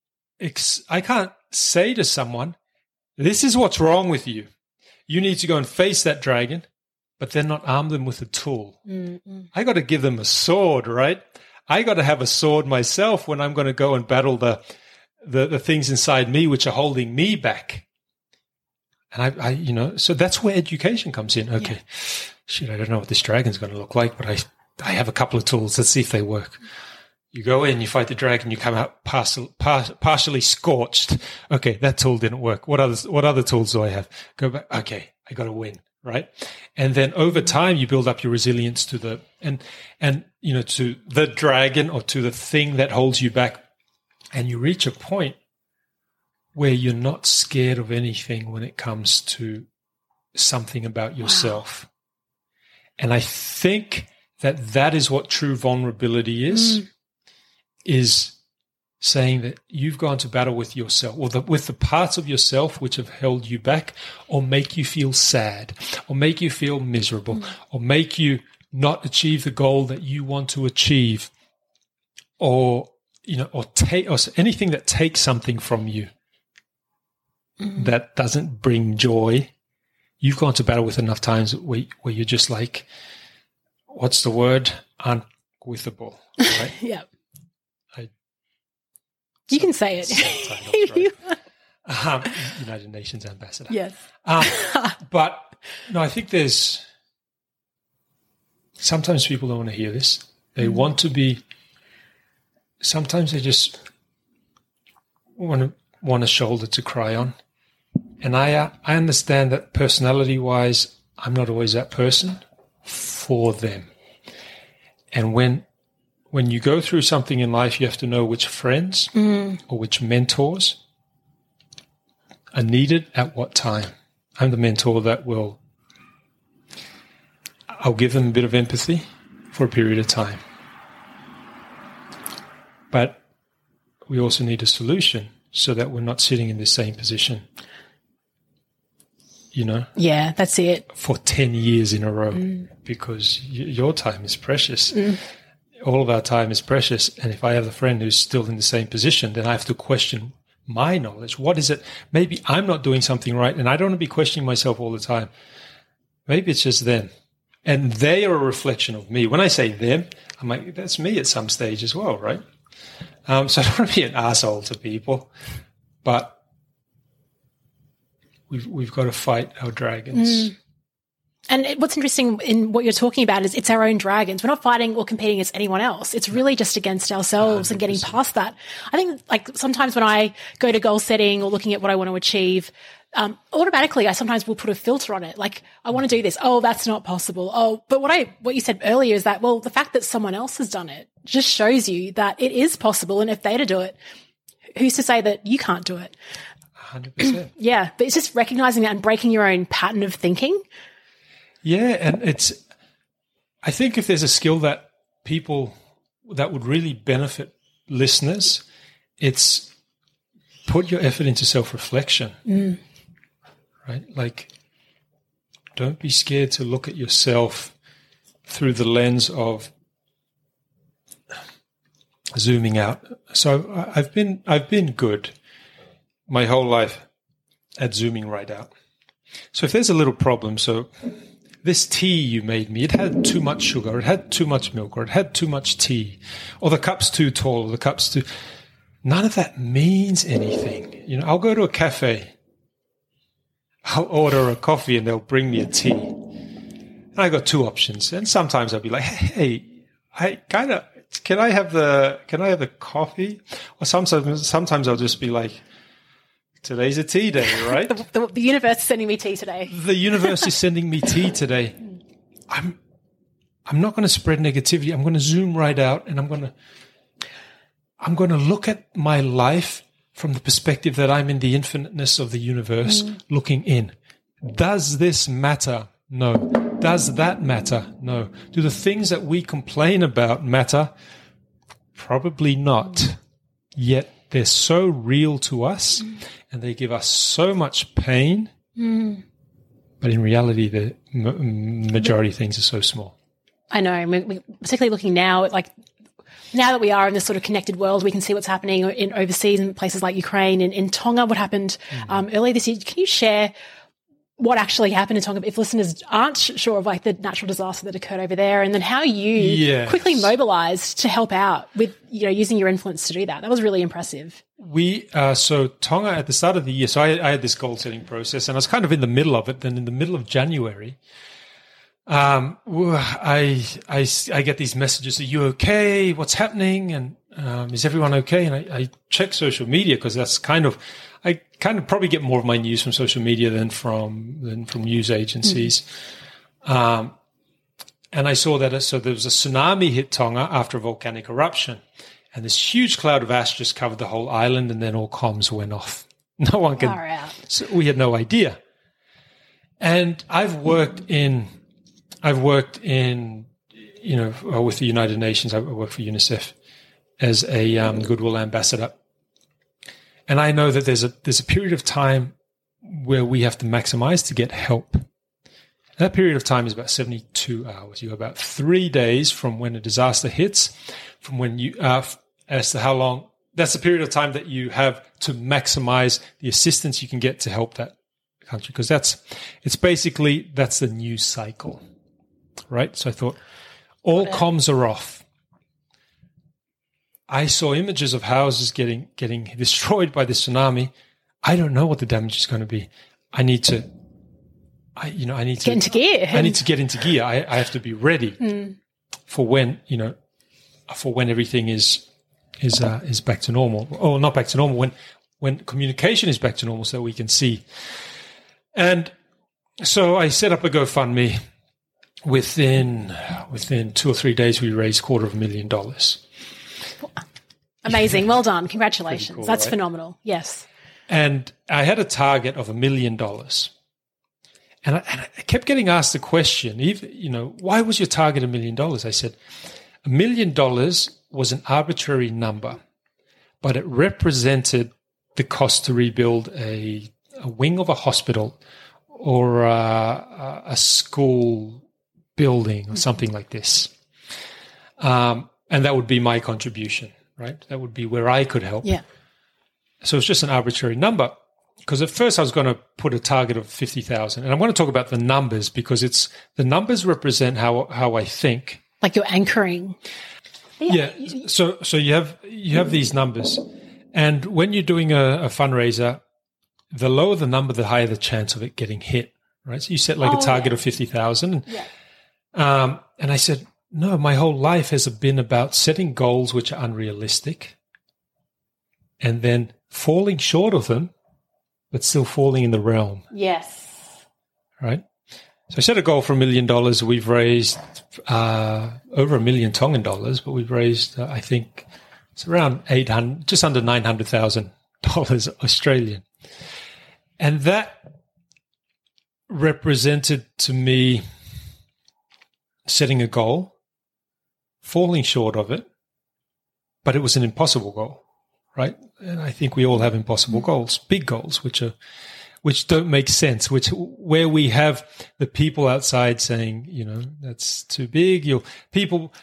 say to someone, this is what's wrong with you. You need to go and face that dragon, but then not arm them with a tool. Mm-mm. I got to give them a sword, right? I got to have a sword myself when I'm going to go and battle the things inside me which are holding me back. And I so that's where education comes in. Okay, shit, I don't know what this dragon's going to look like, but I have a couple of tools. Let's see if they work. You go in, you fight the dragon, you come out partially scorched. Okay, that tool didn't work. What other tools do I have? Go back. Okay, I got to win, right? And then over time, you build up your resilience to the to the dragon or to the thing that holds you back, and you reach a point where you're not scared of anything when it comes to something about yourself. Wow. And I think that is what true vulnerability is. Is saying that you've gone to battle with yourself, or with the parts of yourself which have held you back, or make you feel sad, or make you feel miserable, or make you not achieve the goal that you want to achieve, or anything that takes something from you that doesn't bring joy. You've gone to battle with enough times where you're just like, what's the word? Unwithable, right? Yeah. You can say it. Right? United Nations ambassador. Yes. But no, I think sometimes people don't want to hear this. They want to be, sometimes they just want a shoulder to cry on. And I understand that personality-wise, I'm not always that person for them. And when you go through something in life, you have to know which friends or which mentors are needed at what time. I'm the mentor that I'll give them a bit of empathy for a period of time. But we also need a solution so that we're not sitting in the same position, Yeah, that's it. for 10 years in a row, because your time is precious. All of our time is precious. And if I have a friend who's still in the same position, then I have to question my knowledge. What is it? Maybe I'm not doing something right, and I don't want to be questioning myself all the time. Maybe it's just them. And they are a reflection of me. When I say them, I'm like, that's me at some stage as well, right? So I don't want to be an asshole to people, but we've got to fight our dragons. And what's interesting in what you're talking about is it's our own dragons. We're not fighting or competing against anyone else. It's really just against ourselves 100%. And getting past that. I think sometimes when I go to goal setting or looking at what I want to achieve, automatically I sometimes will put a filter on it. Like, I want to do this. Oh, that's not possible. Oh, but what you said earlier is that, well, the fact that someone else has done it just shows you that it is possible. And if they to do it, who's to say that you can't do it? 100%. Yeah. But it's just recognizing that and breaking your own pattern of thinking. Yeah, and I think if there's a skill that would really benefit listeners, it's put your effort into self-reflection, right? Like, don't be scared to look at yourself through the lens of zooming out. So I've been good my whole life at zooming right out. So if there's a little problem, so this tea you made me, it had too much sugar, it had too much milk, or it had too much tea, or the cup's too tall, or the cup's too... None of that means anything. You know, I'll go to a cafe, I'll order a coffee and they'll bring me a tea. And I got two options. And sometimes I'll be like, hey, can I have the coffee? Or sometimes I'll just be like, today's a tea day, right? The universe is sending me tea today. The universe is sending me tea today. I'm not going to spread negativity. I'm going to zoom right out, and I'm going to look at my life from the perspective that I'm in the infiniteness of the universe, looking in. Does this matter? No. Does that matter? No. Do the things that we complain about matter? Probably not. Yet they're so real to us, and they give us so much pain. But in reality, the majority of things are so small. I know. Particularly looking now, like now that we are in this sort of connected world, we can see what's happening in overseas in places like Ukraine and in Tonga. What happened earlier this year? Can you share what actually happened in Tonga if listeners aren't sure of like the natural disaster that occurred over there, and then how you quickly mobilized to help out with, you know, using your influence to do that? That was really impressive. So Tonga at the start of the year, so I had this goal setting process, and I was kind of in the middle of it. Then in the middle of January, I get these messages: "Are you okay? What's happening? And is everyone okay?" And I check social media, because that's I probably get more of my news from social media than from news agencies. And I saw that so there was a tsunami hit Tonga after a volcanic eruption, and this huge cloud of ash just covered the whole island, and then all comms went off. No one can. So we had no idea. And I've worked in, you know, with the United Nations. I work for UNICEF as a goodwill ambassador. And I know that there's a period of time where we have to maximize to get help. And that period of time is about 72 hours. You have about 3 days from when a disaster hits, from when you, as to how long, that's the period of time that you have to maximize the assistance you can get to help that country. Because that's the news cycle, right? So I thought, all comms are off. I saw images of houses getting destroyed by the tsunami. I don't know what the damage is going to be. I need to get into gear. I need to get into gear. I have to be ready for when everything is back to normal, or not back to normal, when communication is back to normal, so we can see. And so I set up a GoFundMe. Within 2 or 3 days, we raised $250,000. Amazing. Well done. Congratulations. Cool, that's right? phenomenal. Yes. And I had a target of $1 million. And I kept getting asked the question, why was your target $1 million? I said, $1 million was an arbitrary number, but it represented the cost to rebuild a wing of a hospital or a school building or something like this. And that would be my contribution, right? That would be where I could help. Yeah. So it's just an arbitrary number, because at first I was going to put a target of 50,000. And I'm going to talk about the numbers, because the numbers represent how I think. Like you're anchoring. Yeah. So you have these numbers. And when you're doing a fundraiser, the lower the number, the higher the chance of it getting hit, right? So you set like a target of 50,000. Yeah. And I said, no, my whole life has been about setting goals which are unrealistic and then falling short of them, but still falling in the realm. Yes. Right? So I set a goal for $1 million. We've raised over $1 million Tongan dollars, but we've raised, I think, it's around just under $900,000 Australian. And that represented to me setting a goal, falling short of it, but it was an impossible goal, right? And I think we all have impossible goals, big goals, which don't make sense, where we have the people outside saying, that's too big. People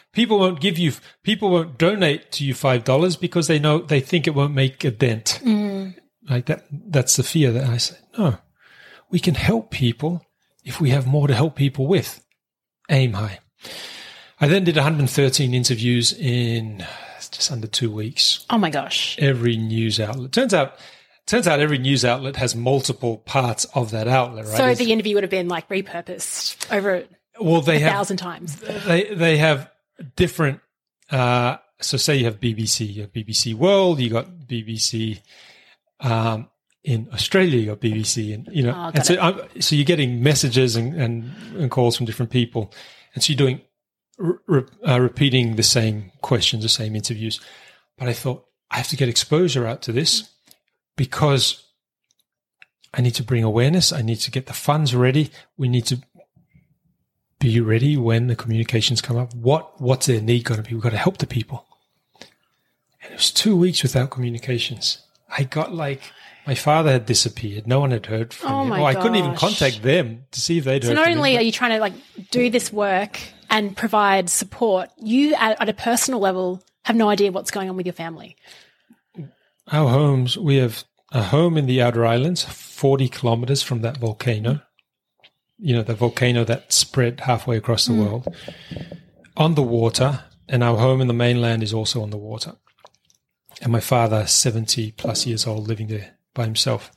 won't donate to you $5 because they think it won't make a dent. Like that's the fear that I say, no, we can help people if we have more to help people with, aim high. I then did 113 interviews in just under 2 weeks. Oh my gosh. Every news outlet. Turns out every news outlet has multiple parts of that outlet, right? So the interview would have been like repurposed over 1,000 times. They have different, so say you have BBC, you have BBC World, you got BBC, in Australia, you got BBC, and so you're getting messages and calls from different people, and so you're doing repeating the same questions, the same interviews. But I thought I have to get exposure out to this because I need to bring awareness. I need to get the funds ready. We need to be ready when the communications come up. What's their need going to be? We've got to help the people. And it was 2 weeks without communications. I got my father had disappeared. No one had heard from him. I couldn't even contact them to see if they'd heard from him. So not only are you trying to do this work and provide support, you at a personal level have no idea what's going on with your family. Our homes, we have a home in the outer islands, 40 kilometers from that volcano. You know, the volcano that spread halfway across the world, on the water, and our home in the mainland is also on the water. And my father, 70 plus years old, living there by himself.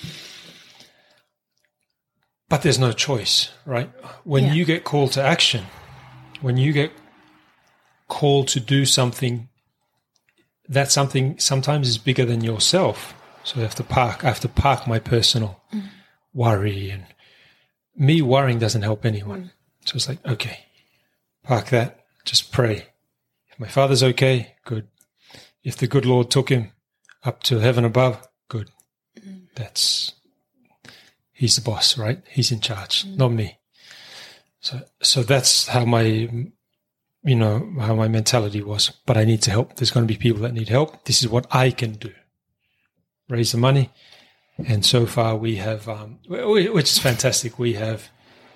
But there's no choice, right? When you get called to action, when you get called to do something, that something sometimes is bigger than yourself. So I have to park my personal worry, and me worrying doesn't help anyone. So it's like, okay, park that, just pray. If my father's okay, good. If the good Lord took him up to heaven above, good. He's the boss, right? He's in charge, not me. So that's how my mentality was. But I need to help. There's going to be people that need help. This is what I can do. Raise the money. And so far we have, which is fantastic. We've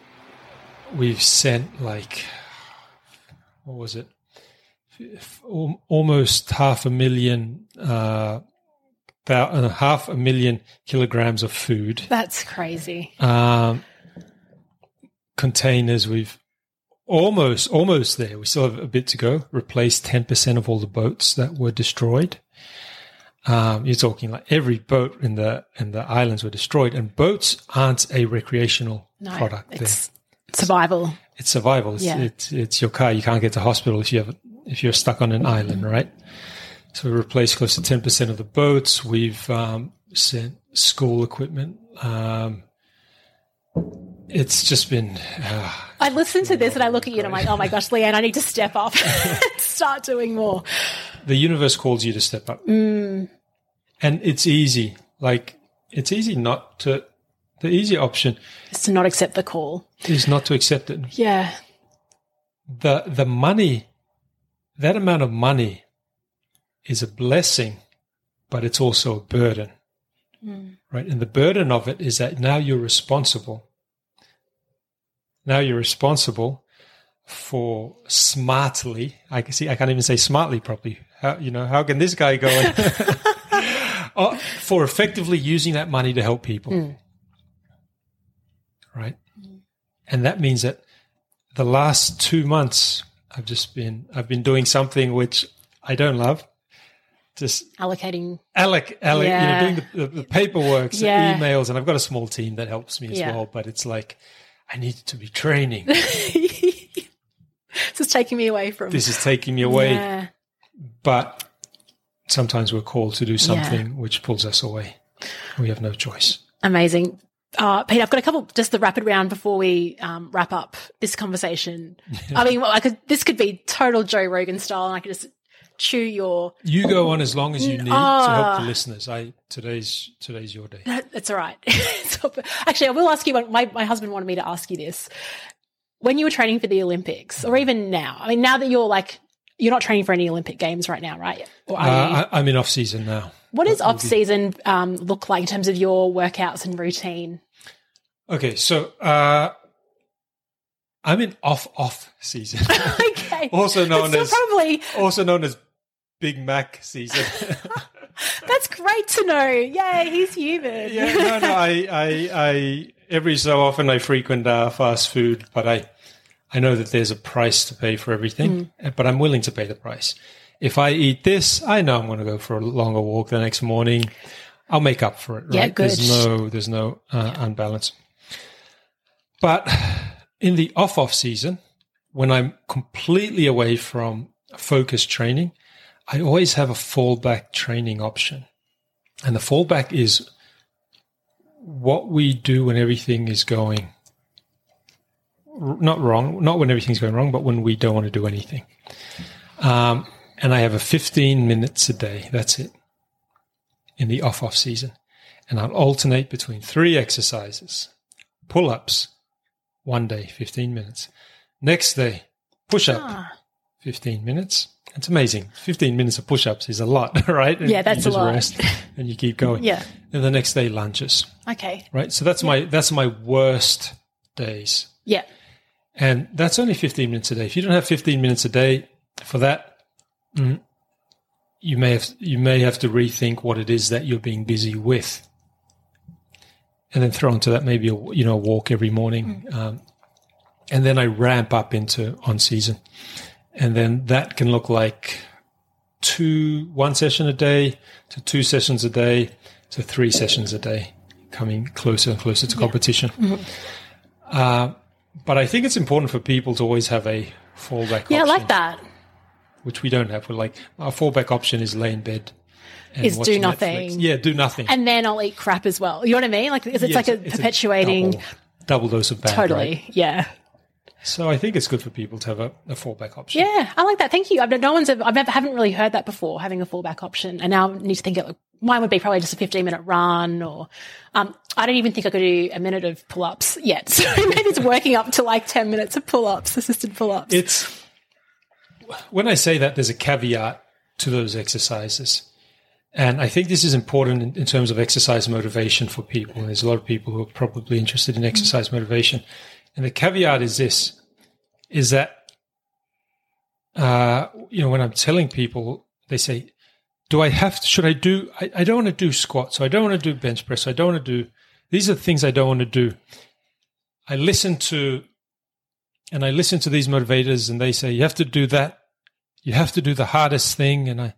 sent what was it? Almost 500,000 kilograms of food. That's crazy. Containers, we've almost there. We still have a bit to go. Replaced 10% of all the boats that were destroyed. You're talking like every boat in the islands were destroyed, and boats aren't a recreational product. It's survival. It's survival. It's your car. You can't get to hospital if you're stuck on an island, right? So we replaced close to 10% of the boats. We've sent school equipment. It's just been... I listen to this and I look at you and I'm like, oh my gosh, Leanne, I need to step up and start doing more. The universe calls you to step up. And it's easy. It's easy not to... The easy option... is to not accept the call. Is not to accept it. Yeah. The money... That amount of money is a blessing, but it's also a burden, right? And the burden of it is that now you're responsible. Now you're responsible for smartly. I can't even say smartly properly. How can this guy go? For effectively using that money to help people, right? And that means that the last 2 months, I've been doing something which I don't love. Just allocating, doing the paperwork, the emails, and I've got a small team that helps me as well. But it's like I need to be training. This is taking me away. Yeah. But sometimes we're called to do something which pulls us away. We have no choice. Amazing. Pete, I've got a couple, just the rapid round before we wrap up this conversation. I mean, this could be total Joe Rogan style, and I could just chew your... You go on as long as you need to help the listeners. Today's your day. That's all right. Actually, I will ask you, my husband wanted me to ask you this. When you were training for the Olympics, or even now, I mean, now that you're not training for any Olympic Games right now, right? Or are you? I'm in off-season now. What does off-season look like in terms of your workouts and routine? Okay, so I'm in off season. Okay. also known as Big Mac season. That's great to know. Yay, he's human. Yeah, no. every so often I frequent fast food, but I know that there's a price to pay for everything, but I'm willing to pay the price. If I eat this, I know I'm going to go for a longer walk the next morning. I'll make up for it, right? Yeah, good. There's no unbalance. But in the off season, when I'm completely away from focused training, I always have a fallback training option. And the fallback is what we do when everything is going not wrong, not when everything's going wrong, but when we don't want to do anything. And I have a 15 minutes a day. That's it. In the off season. And I'll alternate between 3 exercises. Pull-ups, one day, 15 minutes. Next day, push-up, 15 minutes. It's amazing. 15 minutes of push-ups is a lot, right? Yeah, that's a lot. Rest and you keep going. Yeah. And the next day, lunges. Okay. Right? So that's my worst days. Yeah. And that's only 15 minutes a day. If you don't have 15 minutes a day for that, you may have to rethink what it is that you're being busy with, and then throw into that maybe a walk every morning, and then I ramp up into on season, and then that can look like 1 session a day to 2 sessions a day to 3 sessions a day, coming closer and closer to competition. But I think it's important for people to always have a fallback option. Yeah, I like that. Which we don't have. We're like, our fallback option is lay in bed. And is watch do Netflix. nothing. Yeah, do nothing. And then I'll eat crap as well. You know what I mean? Like, it's like a perpetuating. Double dose of bad. Totally. Right? Yeah. So I think it's good for people to have a fallback option. Yeah, I like that. Thank you. Haven't really heard that before, having a fallback option. And now I need to think of mine would be probably just a 15-minute run, or I don't even think I could do a minute of pull-ups yet. So maybe it's working up to like 10 minutes of pull-ups, assisted pull-ups. When I say that, there's a caveat to those exercises. And I think this is important in terms of exercise motivation for people. And there's a lot of people who are probably interested in exercise motivation. And the caveat is this, is that, when I'm telling people, they say, I don't want to do squats, so I don't want to do bench press, so I don't want to do, these are the things I don't want to do. I listen to these motivators and they say, you have to do that. You have to do the hardest thing. And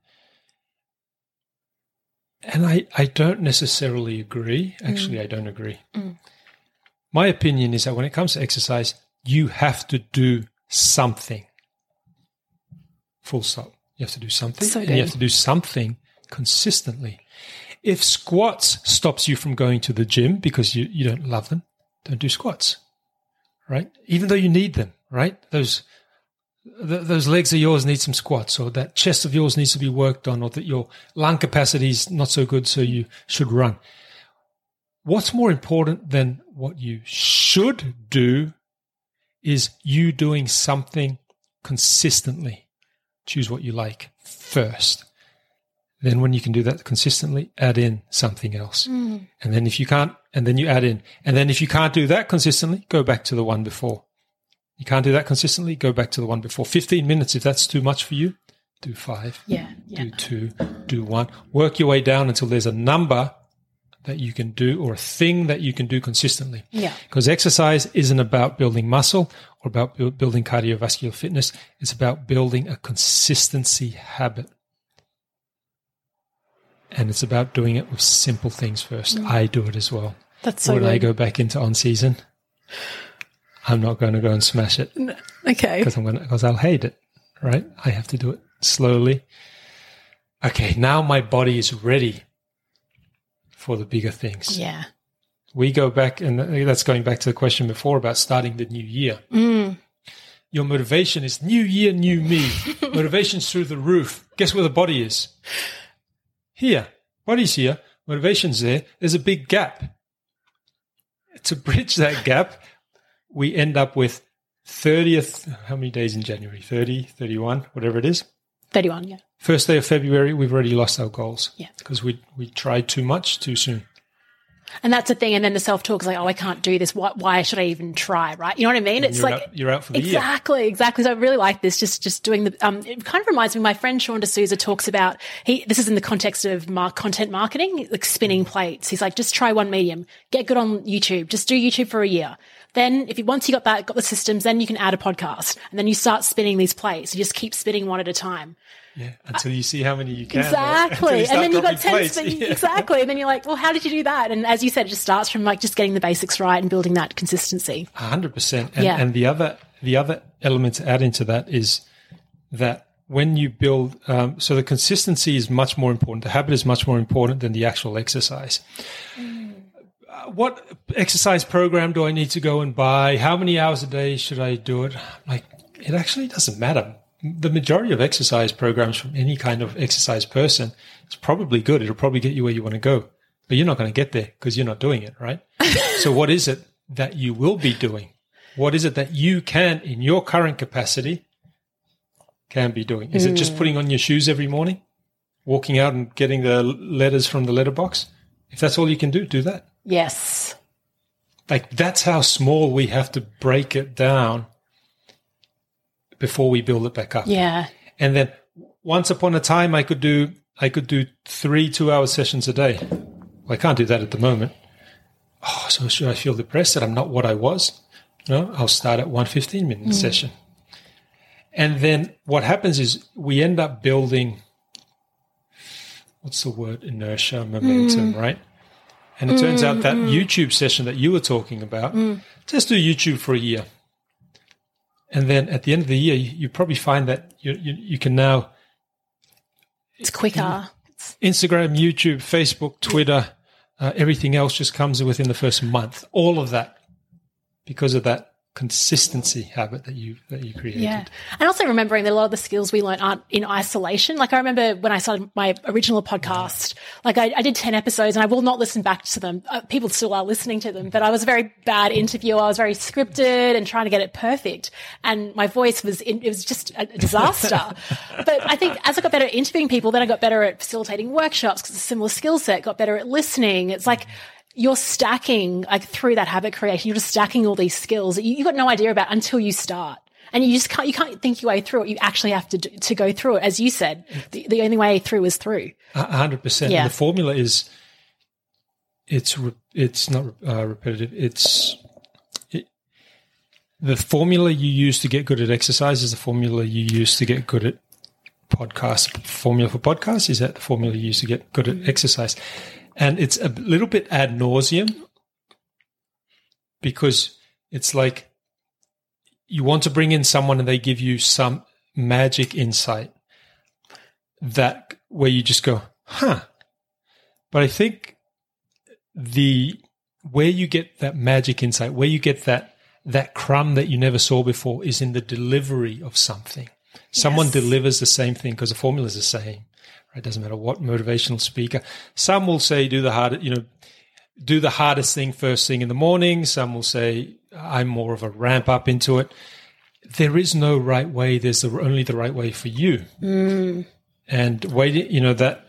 I don't necessarily agree. Actually, I don't agree. My opinion is that when it comes to exercise, you have to do something. Full stop. You have to do something. So and you have to do something consistently. If squats stops you from going to the gym because you don't love them, don't do squats. Right? Even though you need them, right? Those legs of yours need some squats, or that chest of yours needs to be worked on, or that your lung capacity is not so good, so you should run. What's more important than what you should do is you doing something consistently. Choose what you like first. Then when you can do that consistently, add in something else. And then if you can't, and then you add in. And then if you can't do that consistently, go back to the one before. You can't do that consistently, go back to the one before. 15 minutes, if that's too much for you, do 5. Yeah. Do 2, do 1. Work your way down until there's a number that you can do, or a thing that you can do consistently. Yeah. Because exercise isn't about building muscle or about building cardiovascular fitness. It's about building a consistency habit. And it's about doing it with simple things first. I do it as well. That's so when good. I go back into on season, I'm not going to go and smash it. Okay. Because I'll hate it, right? I have to do it slowly. Okay, now my body is ready for the bigger things. Yeah. We go back, and that's going back to the question before about starting the new year. Your motivation is new year, new me. Motivation's through the roof. Guess where the body is? Here. Body's here. Motivation's there. There's a big gap. To bridge that gap, we end up with 30th, how many days in January? 30, 31, whatever it is. 31, yeah. First day of February, we've already lost our goals. Yeah. Because we tried too much too soon. And that's the thing. And then the self-talk is like, oh, I can't do this. Why should I even try? Right. You know what I mean? And you're out for the year. Exactly. So I really like this. Just doing it kind of reminds me, my friend Sean D'Souza talks about, this is in the context of content marketing, like spinning plates. He's like, just try one medium, get good on YouTube, just do YouTube for a year. Then once you got the systems, then you can add a podcast and then you start spinning these plates. You just keep spinning one at a time. Yeah, until you see how many you can. Exactly. And then you've got 10 yeah. Exactly. And then you're like, well, how did you do that? And as you said, it just starts from like just getting the basics right and building that consistency. 100%. And the other element to add into that is that when you build, so the consistency is much more important. The habit is much more important than the actual exercise. What exercise program do I need to go and buy? How many hours a day should I do it? Like, it actually doesn't matter. The majority of exercise programs from any kind of exercise person is probably good. It'll probably get you where you want to go, but you're not going to get there because you're not doing it, right? So what is it that you will be doing? What is it that you can, in your current capacity, can be doing? Is it just putting on your shoes every morning, walking out and getting the letters from the letterbox? If that's all you can do, do that. Yes. Like, that's how small we have to break it down before we build it back up. Yeah. And then once upon a time, I could do 3 2-hour sessions a day. Well, I can't do that at the moment. Oh, so should I feel depressed that I'm not what I was? No, I'll start at one 15-minute session. And then what happens is we end up building, what's the word? Inertia, momentum, right? And it turns out that YouTube session that you were talking about, just do YouTube for a year. And then at the end of the year, you probably find that you can now... It's quicker. Instagram, YouTube, Facebook, Twitter, everything else just comes within the first month. All of that because of that consistency habit that you created. Yeah. And also remembering that a lot of the skills we learn aren't in isolation. Like, I remember when I started my original podcast, like I did 10 episodes and I will not listen back to them. People still are listening to them, but I was a very bad interviewer. I was very scripted and trying to get it perfect. And my voice it was just a disaster. But I think as I got better at interviewing people, then I got better at facilitating workshops because it's a similar skill set, got better at listening. It's like, you're stacking, like, through that habit creation, you're just stacking all these skills that you've got no idea about until you start. And you can't think your way through it. You actually have to go through it. As you said, the only way through is through. 100%. Yeah. And the formula is, it's not repetitive. The formula you use to get good at exercise is the formula you use to get good at podcasts. Formula for podcasts is that the formula you use to get good at exercise. And it's a little bit ad nauseum because it's like you want to bring in someone and they give you some magic insight that where you just go, huh. But I think where you get that magic insight, where you get that crumb that you never saw before is in the delivery of something. Someone delivers the same thing because the formula is the same. Right? Doesn't matter what motivational speaker. Some will say do the hardest thing first thing in the morning. Some will say I'm more of a ramp up into it. There is no right way. There's only the right way for you. And that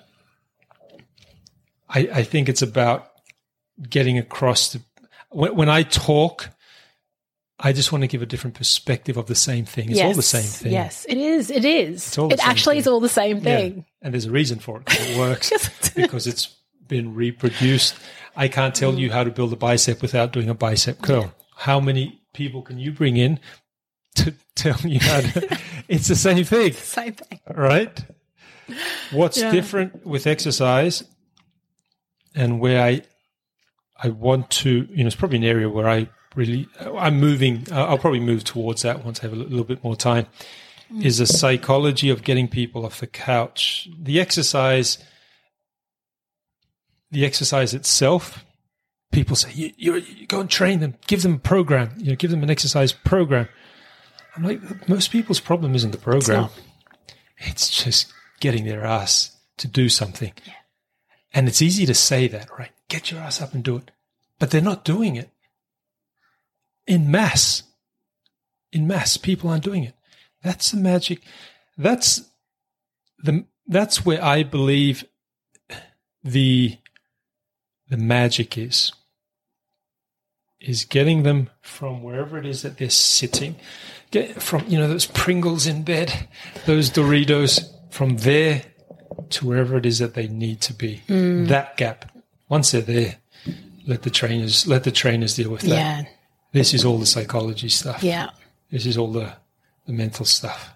I think it's about getting across when I talk, I just want to give a different perspective of the same thing. It's all the same thing. Yes, it is. It is. It actually is all the same thing. Yeah. And there's a reason for it. It works because it's been reproduced. I can't tell you how to build a bicep without doing a bicep curl. Yeah. How many people can you bring in to tell you how to? It's the same thing. Same thing. Right? What's different with exercise and where I want to, it's probably an area where I'm moving, I'll probably move towards that once I have a little bit more time, is the psychology of getting people off the couch. The exercise itself, people say, you go and train them, give them a program, give them an exercise program. I'm like, most people's problem isn't the program. It's just getting their ass to do something. Yeah. And it's easy to say that, right? Get your ass up and do it. But they're not doing it. In mass, people aren't doing it. That's the magic. That's where I believe the the magic is getting them from wherever it is that they're sitting, get from, those Pringles in bed, those Doritos, from there to wherever it is that they need to be. That gap. Once they're there, let the trainers deal with that. Yeah. This is all the psychology stuff. Yeah. This is all the mental stuff.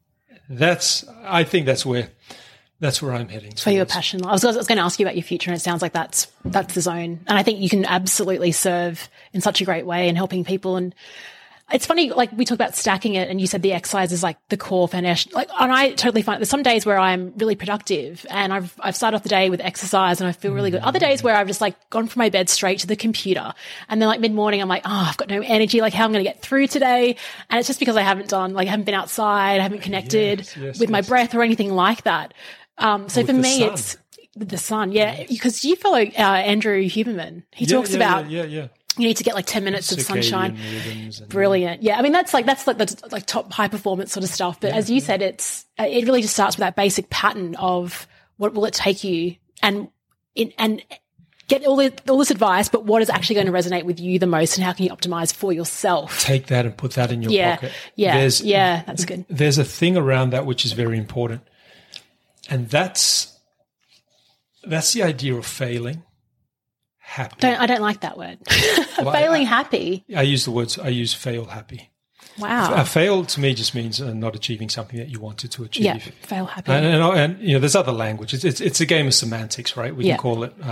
I think that's where I'm heading. For your passion. I was going to ask you about your future, and it sounds like that's the zone. And I think you can absolutely serve in such a great way in helping people. And it's funny, like we talk about stacking it, and you said the exercise is like the core foundation. Like, and I totally find there's some days where I'm really productive and I've started off the day with exercise and I feel really good. Other days where I've just like gone from my bed straight to the computer, and then like mid-morning I'm like, I've got no energy. Like, how am I going to get through today? And it's just because I haven't been outside, I haven't connected with my breath or anything like that. So for me, it's the sun. Yeah, because you follow Andrew Huberman. He talks about you need to get like 10 minutes of sunshine. Brilliant. Yeah. I mean, that's like the top high performance sort of stuff. But as you said, it really just starts with that basic pattern of what will it take you and get all this advice, but what is actually going to resonate with you the most, and how can you optimize for yourself? Take that and put that in your pocket. Yeah. That's good. There's a thing around that which is very important. And that's the idea of failing happy. I don't like that word. Failing happy. I use fail happy. Wow. Fail to me just means not achieving something that you wanted to achieve. Yeah, fail happy. And there's other language. It's a game of semantics, right? We can call it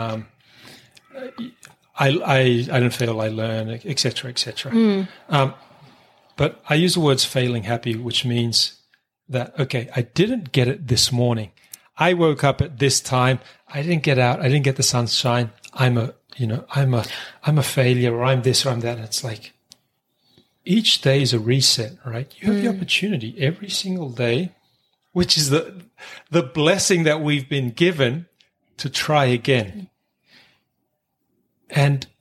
I don't fail, I learn, et cetera, et cetera. But I use the words failing happy, which means that, okay, I didn't get it this morning. I woke up at this time. I didn't get out. I didn't get the sunshine. I'm a failure, or I'm this or I'm that. And it's like each day is a reset, right? You have the opportunity every single day, which is the blessing that we've been given, to try again. And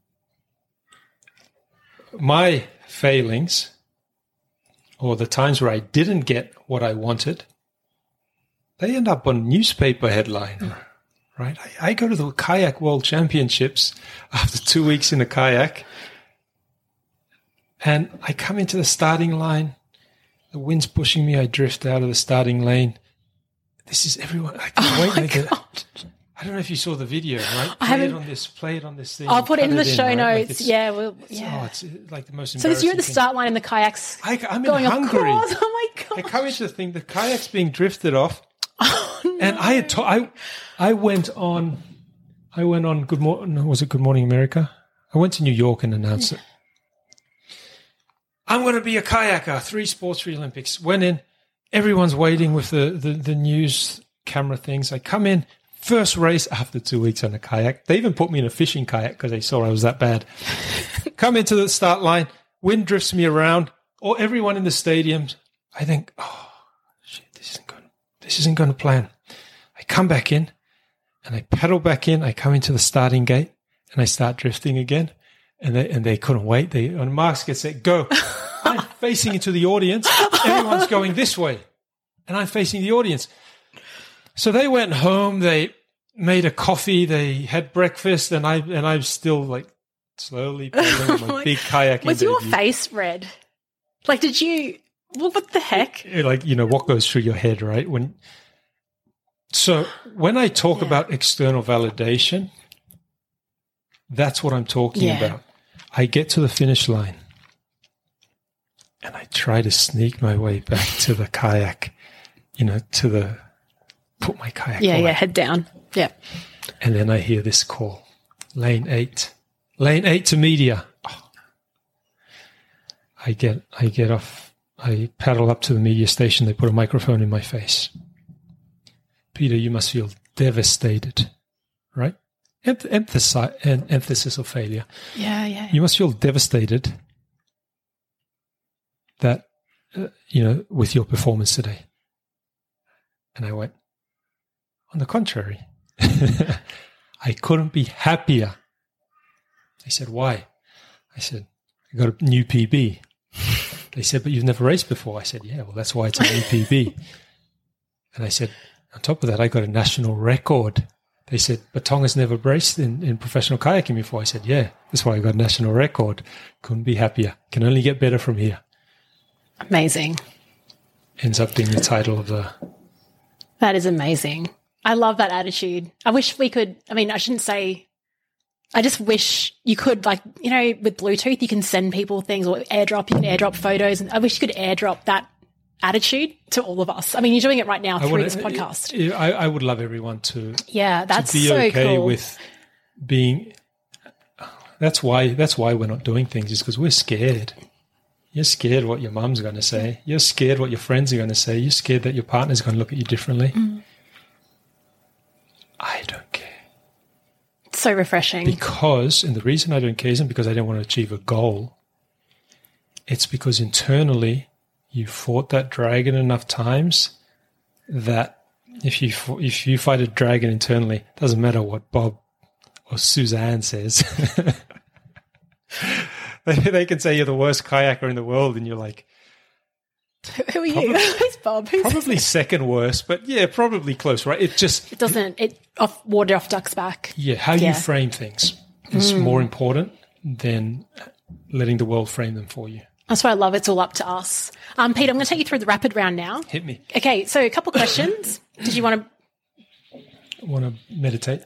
my failings, or the times where I didn't get what I wanted, they end up on newspaper headline, right? I go to the Kayak World Championships after 2 weeks in a kayak, and I come into the starting line. The wind's pushing me. I drift out of the starting lane. This is everyone. I can't wait. I don't know if you saw the video, right? Play it on this thing. I'll put it in the show notes. It's like the most embarrassing So you're at the start line in the kayaks. I'm going in Hungary. Across. Oh my God. I come into the thing, the kayak's being drifted off. Oh, no. And I went on Good Morning, was it Good Morning America? I went to New York and announced it. I'm going to be a kayaker, 3 sports, 3 Olympics. Went in, everyone's waiting with the news camera things. I come in, first race after 2 weeks on a kayak. They even put me in a fishing kayak because they saw I was that bad. Come into the start line, wind drifts me around, or everyone in the stadium. I think, oh, shit, this isn't going to plan. I come back in and I pedal back in. I come into the starting gate and I start drifting again. And they couldn't wait. On marks get set, go. I'm facing into the audience. Everyone's going this way. And I'm facing the audience. So they went home. They made a coffee. They had breakfast. And I'm still like slowly pedaling my big kayaking. Was your face red? Like, did you... What the heck? Like, what goes through your head, right? When I talk about external validation, that's what I'm talking about. I get to the finish line and I try to sneak my way back to the kayak, put my kayak away. Yeah, head down. Yeah. And then I hear this call, lane 8 to media. Oh. I get off. I paddle up to the media station. They put a microphone in my face. Peter, you must feel devastated, right? Emphasis of failure. Yeah. You must feel devastated that, with your performance today. And I went, on the contrary, I couldn't be happier. They said, why? I said, I got a new PB. They said, but you've never raced before. I said, yeah, well, that's why it's a new PB. And I said, on top of that, I got a national record. They said, but Tonga's never raced in professional kayaking before. I said, yeah, that's why I got a national record. Couldn't be happier. Can only get better from here. Amazing. Ends up being the title of the... That is amazing. I love that attitude. I wish we could, I shouldn't say, I just wish you could, like, with Bluetooth, you can send people things, or you can airdrop photos. And I wish you could airdrop that attitude to all of us. You're doing it right now through this podcast. I would love everyone to that's to be so okay cool. with being. That's why we're not doing things, is because we're scared. You're scared what your mum's going to say. You're scared what your friends are going to say. You're scared that your partner's going to look at you differently. Mm. I don't care. So refreshing. And the reason I don't care isn't because I don't want to achieve a goal. It's because internally you fought that dragon enough times that if you fight a dragon internally, it doesn't matter what Bob or Suzanne says. They can say you're the worst kayaker in the world, and you're like, who are you? Who's Bob? Probably second worst, but yeah, probably close, right? Water off duck's back. Yeah, how you frame things is more important than letting the world frame them for you. That's why I love it's all up to us. Peter, I'm going to take you through the rapid round now. Hit me. Okay, so a couple questions. Did you want to meditate?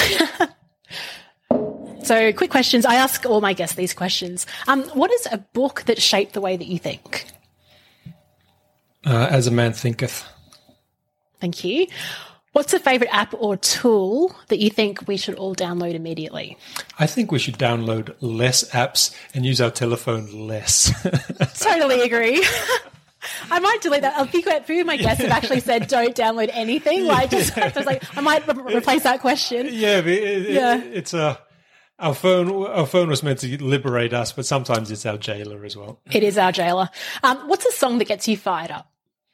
So quick questions. I ask all my guests these questions. What is a book that shaped the way that you think? As a Man Thinketh. Thank you. What's a favourite app or tool that you think we should all download immediately? I think we should download less apps and use our telephone less. Totally agree. I might delete that. A few of my guests have actually said don't download anything. I might replace that question. Yeah, it's our phone was meant to liberate us, but sometimes it's our jailer as well. It is our jailer. What's a song that gets you fired up?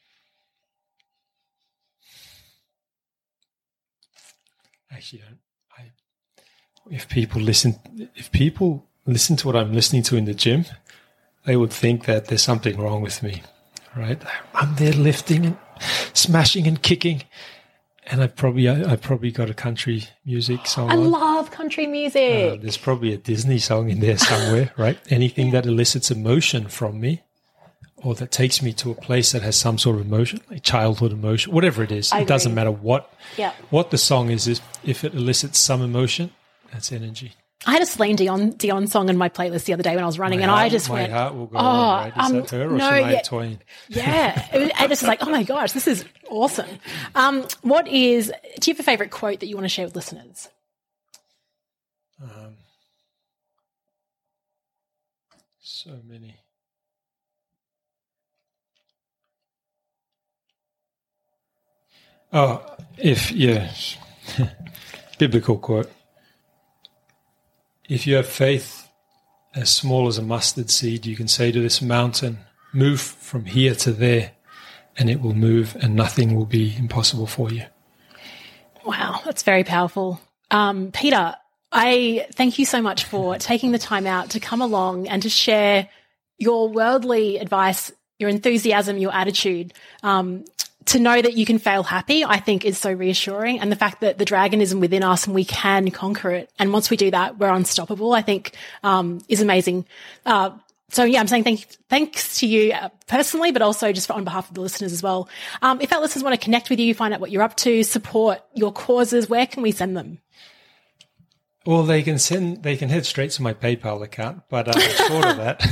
Actually, if people listen to what I'm listening to in the gym, they would think that there's something wrong with me, right? I'm there lifting and smashing and kicking, and I probably got a country music song. I love country music. There's probably a Disney song in there somewhere, right? Anything that elicits emotion from me, or that takes me to a place that has some sort of emotion, like childhood emotion, whatever it is. It doesn't matter what the song is. If it elicits some emotion, that's energy. I had a Celine Dion song in my playlist the other day when I was running, my heart will go on, right? Is that her or Shania Twain? Yeah. I just was like, oh my gosh, this is awesome. Do you have a favourite quote that you want to share with listeners? So many. Biblical quote. If you have faith as small as a mustard seed, you can say to this mountain, move from here to there, and it will move, and nothing will be impossible for you. Wow, that's very powerful. Peter, I thank you so much for taking the time out to come along and to share your worldly advice, your enthusiasm, your attitude. To know that you can fail happy, I think, is so reassuring. And the fact that the dragon is within us and we can conquer it. And once we do that, we're unstoppable, I think, is amazing. I'm saying thanks to you personally, but also just on behalf of the listeners as well. If our listeners want to connect with you, find out what you're up to, support your causes, where can we send them? Well, they can head straight to my PayPal account, but short of that,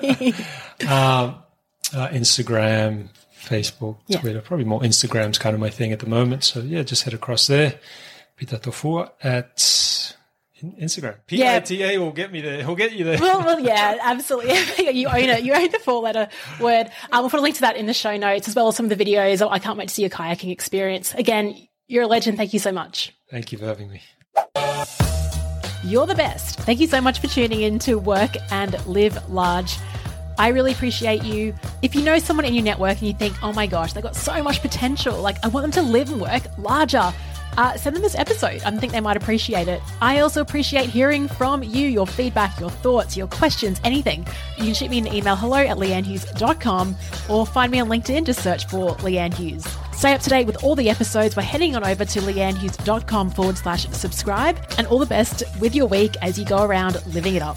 Instagram, Facebook, Twitter, probably more Instagram's kind of my thing at the moment. So just head across there. Peter Tofua at Instagram. PITA will get me there. He'll get you there. Well, yeah, absolutely. You own it. You own the 4-letter word. We'll put a link to that in the show notes, as well as some of the videos. I can't wait to see your kayaking experience. Again, you're a legend. Thank you so much. Thank you for having me. You're the best. Thank you so much for tuning in to Work and Live Large. I really appreciate you. If you know someone in your network and you think, oh my gosh, they've got so much potential, like I want them to live and work larger, send them this episode. I think they might appreciate it. I also appreciate hearing from you, your feedback, your thoughts, your questions, anything. You can shoot me an email, hello@leannehughes.com, or find me on LinkedIn, just search for Leanne Hughes. Stay up to date with all the episodes by heading on over to leannehughes.com/subscribe, and all the best with your week as you go around living it up.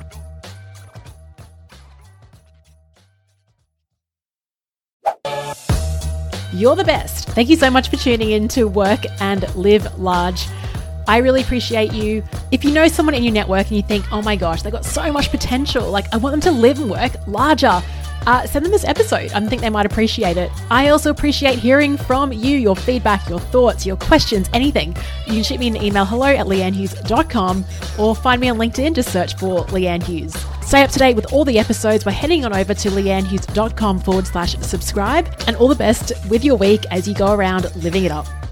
You're the best. Thank you so much for tuning in to Work and Live Large. I really appreciate you. If you know someone in your network and you think, oh my gosh, they've got so much potential, like I want them to live and work larger, send them this episode. I think they might appreciate it. I also appreciate hearing from you, your feedback, your thoughts, your questions, anything. You can shoot me an email, hello@leannehughes.com, or find me on LinkedIn, just search for Leanne Hughes. Stay up to date with all the episodes by heading on over to leannehughes.com/subscribe, and all the best with your week as you go around living it up.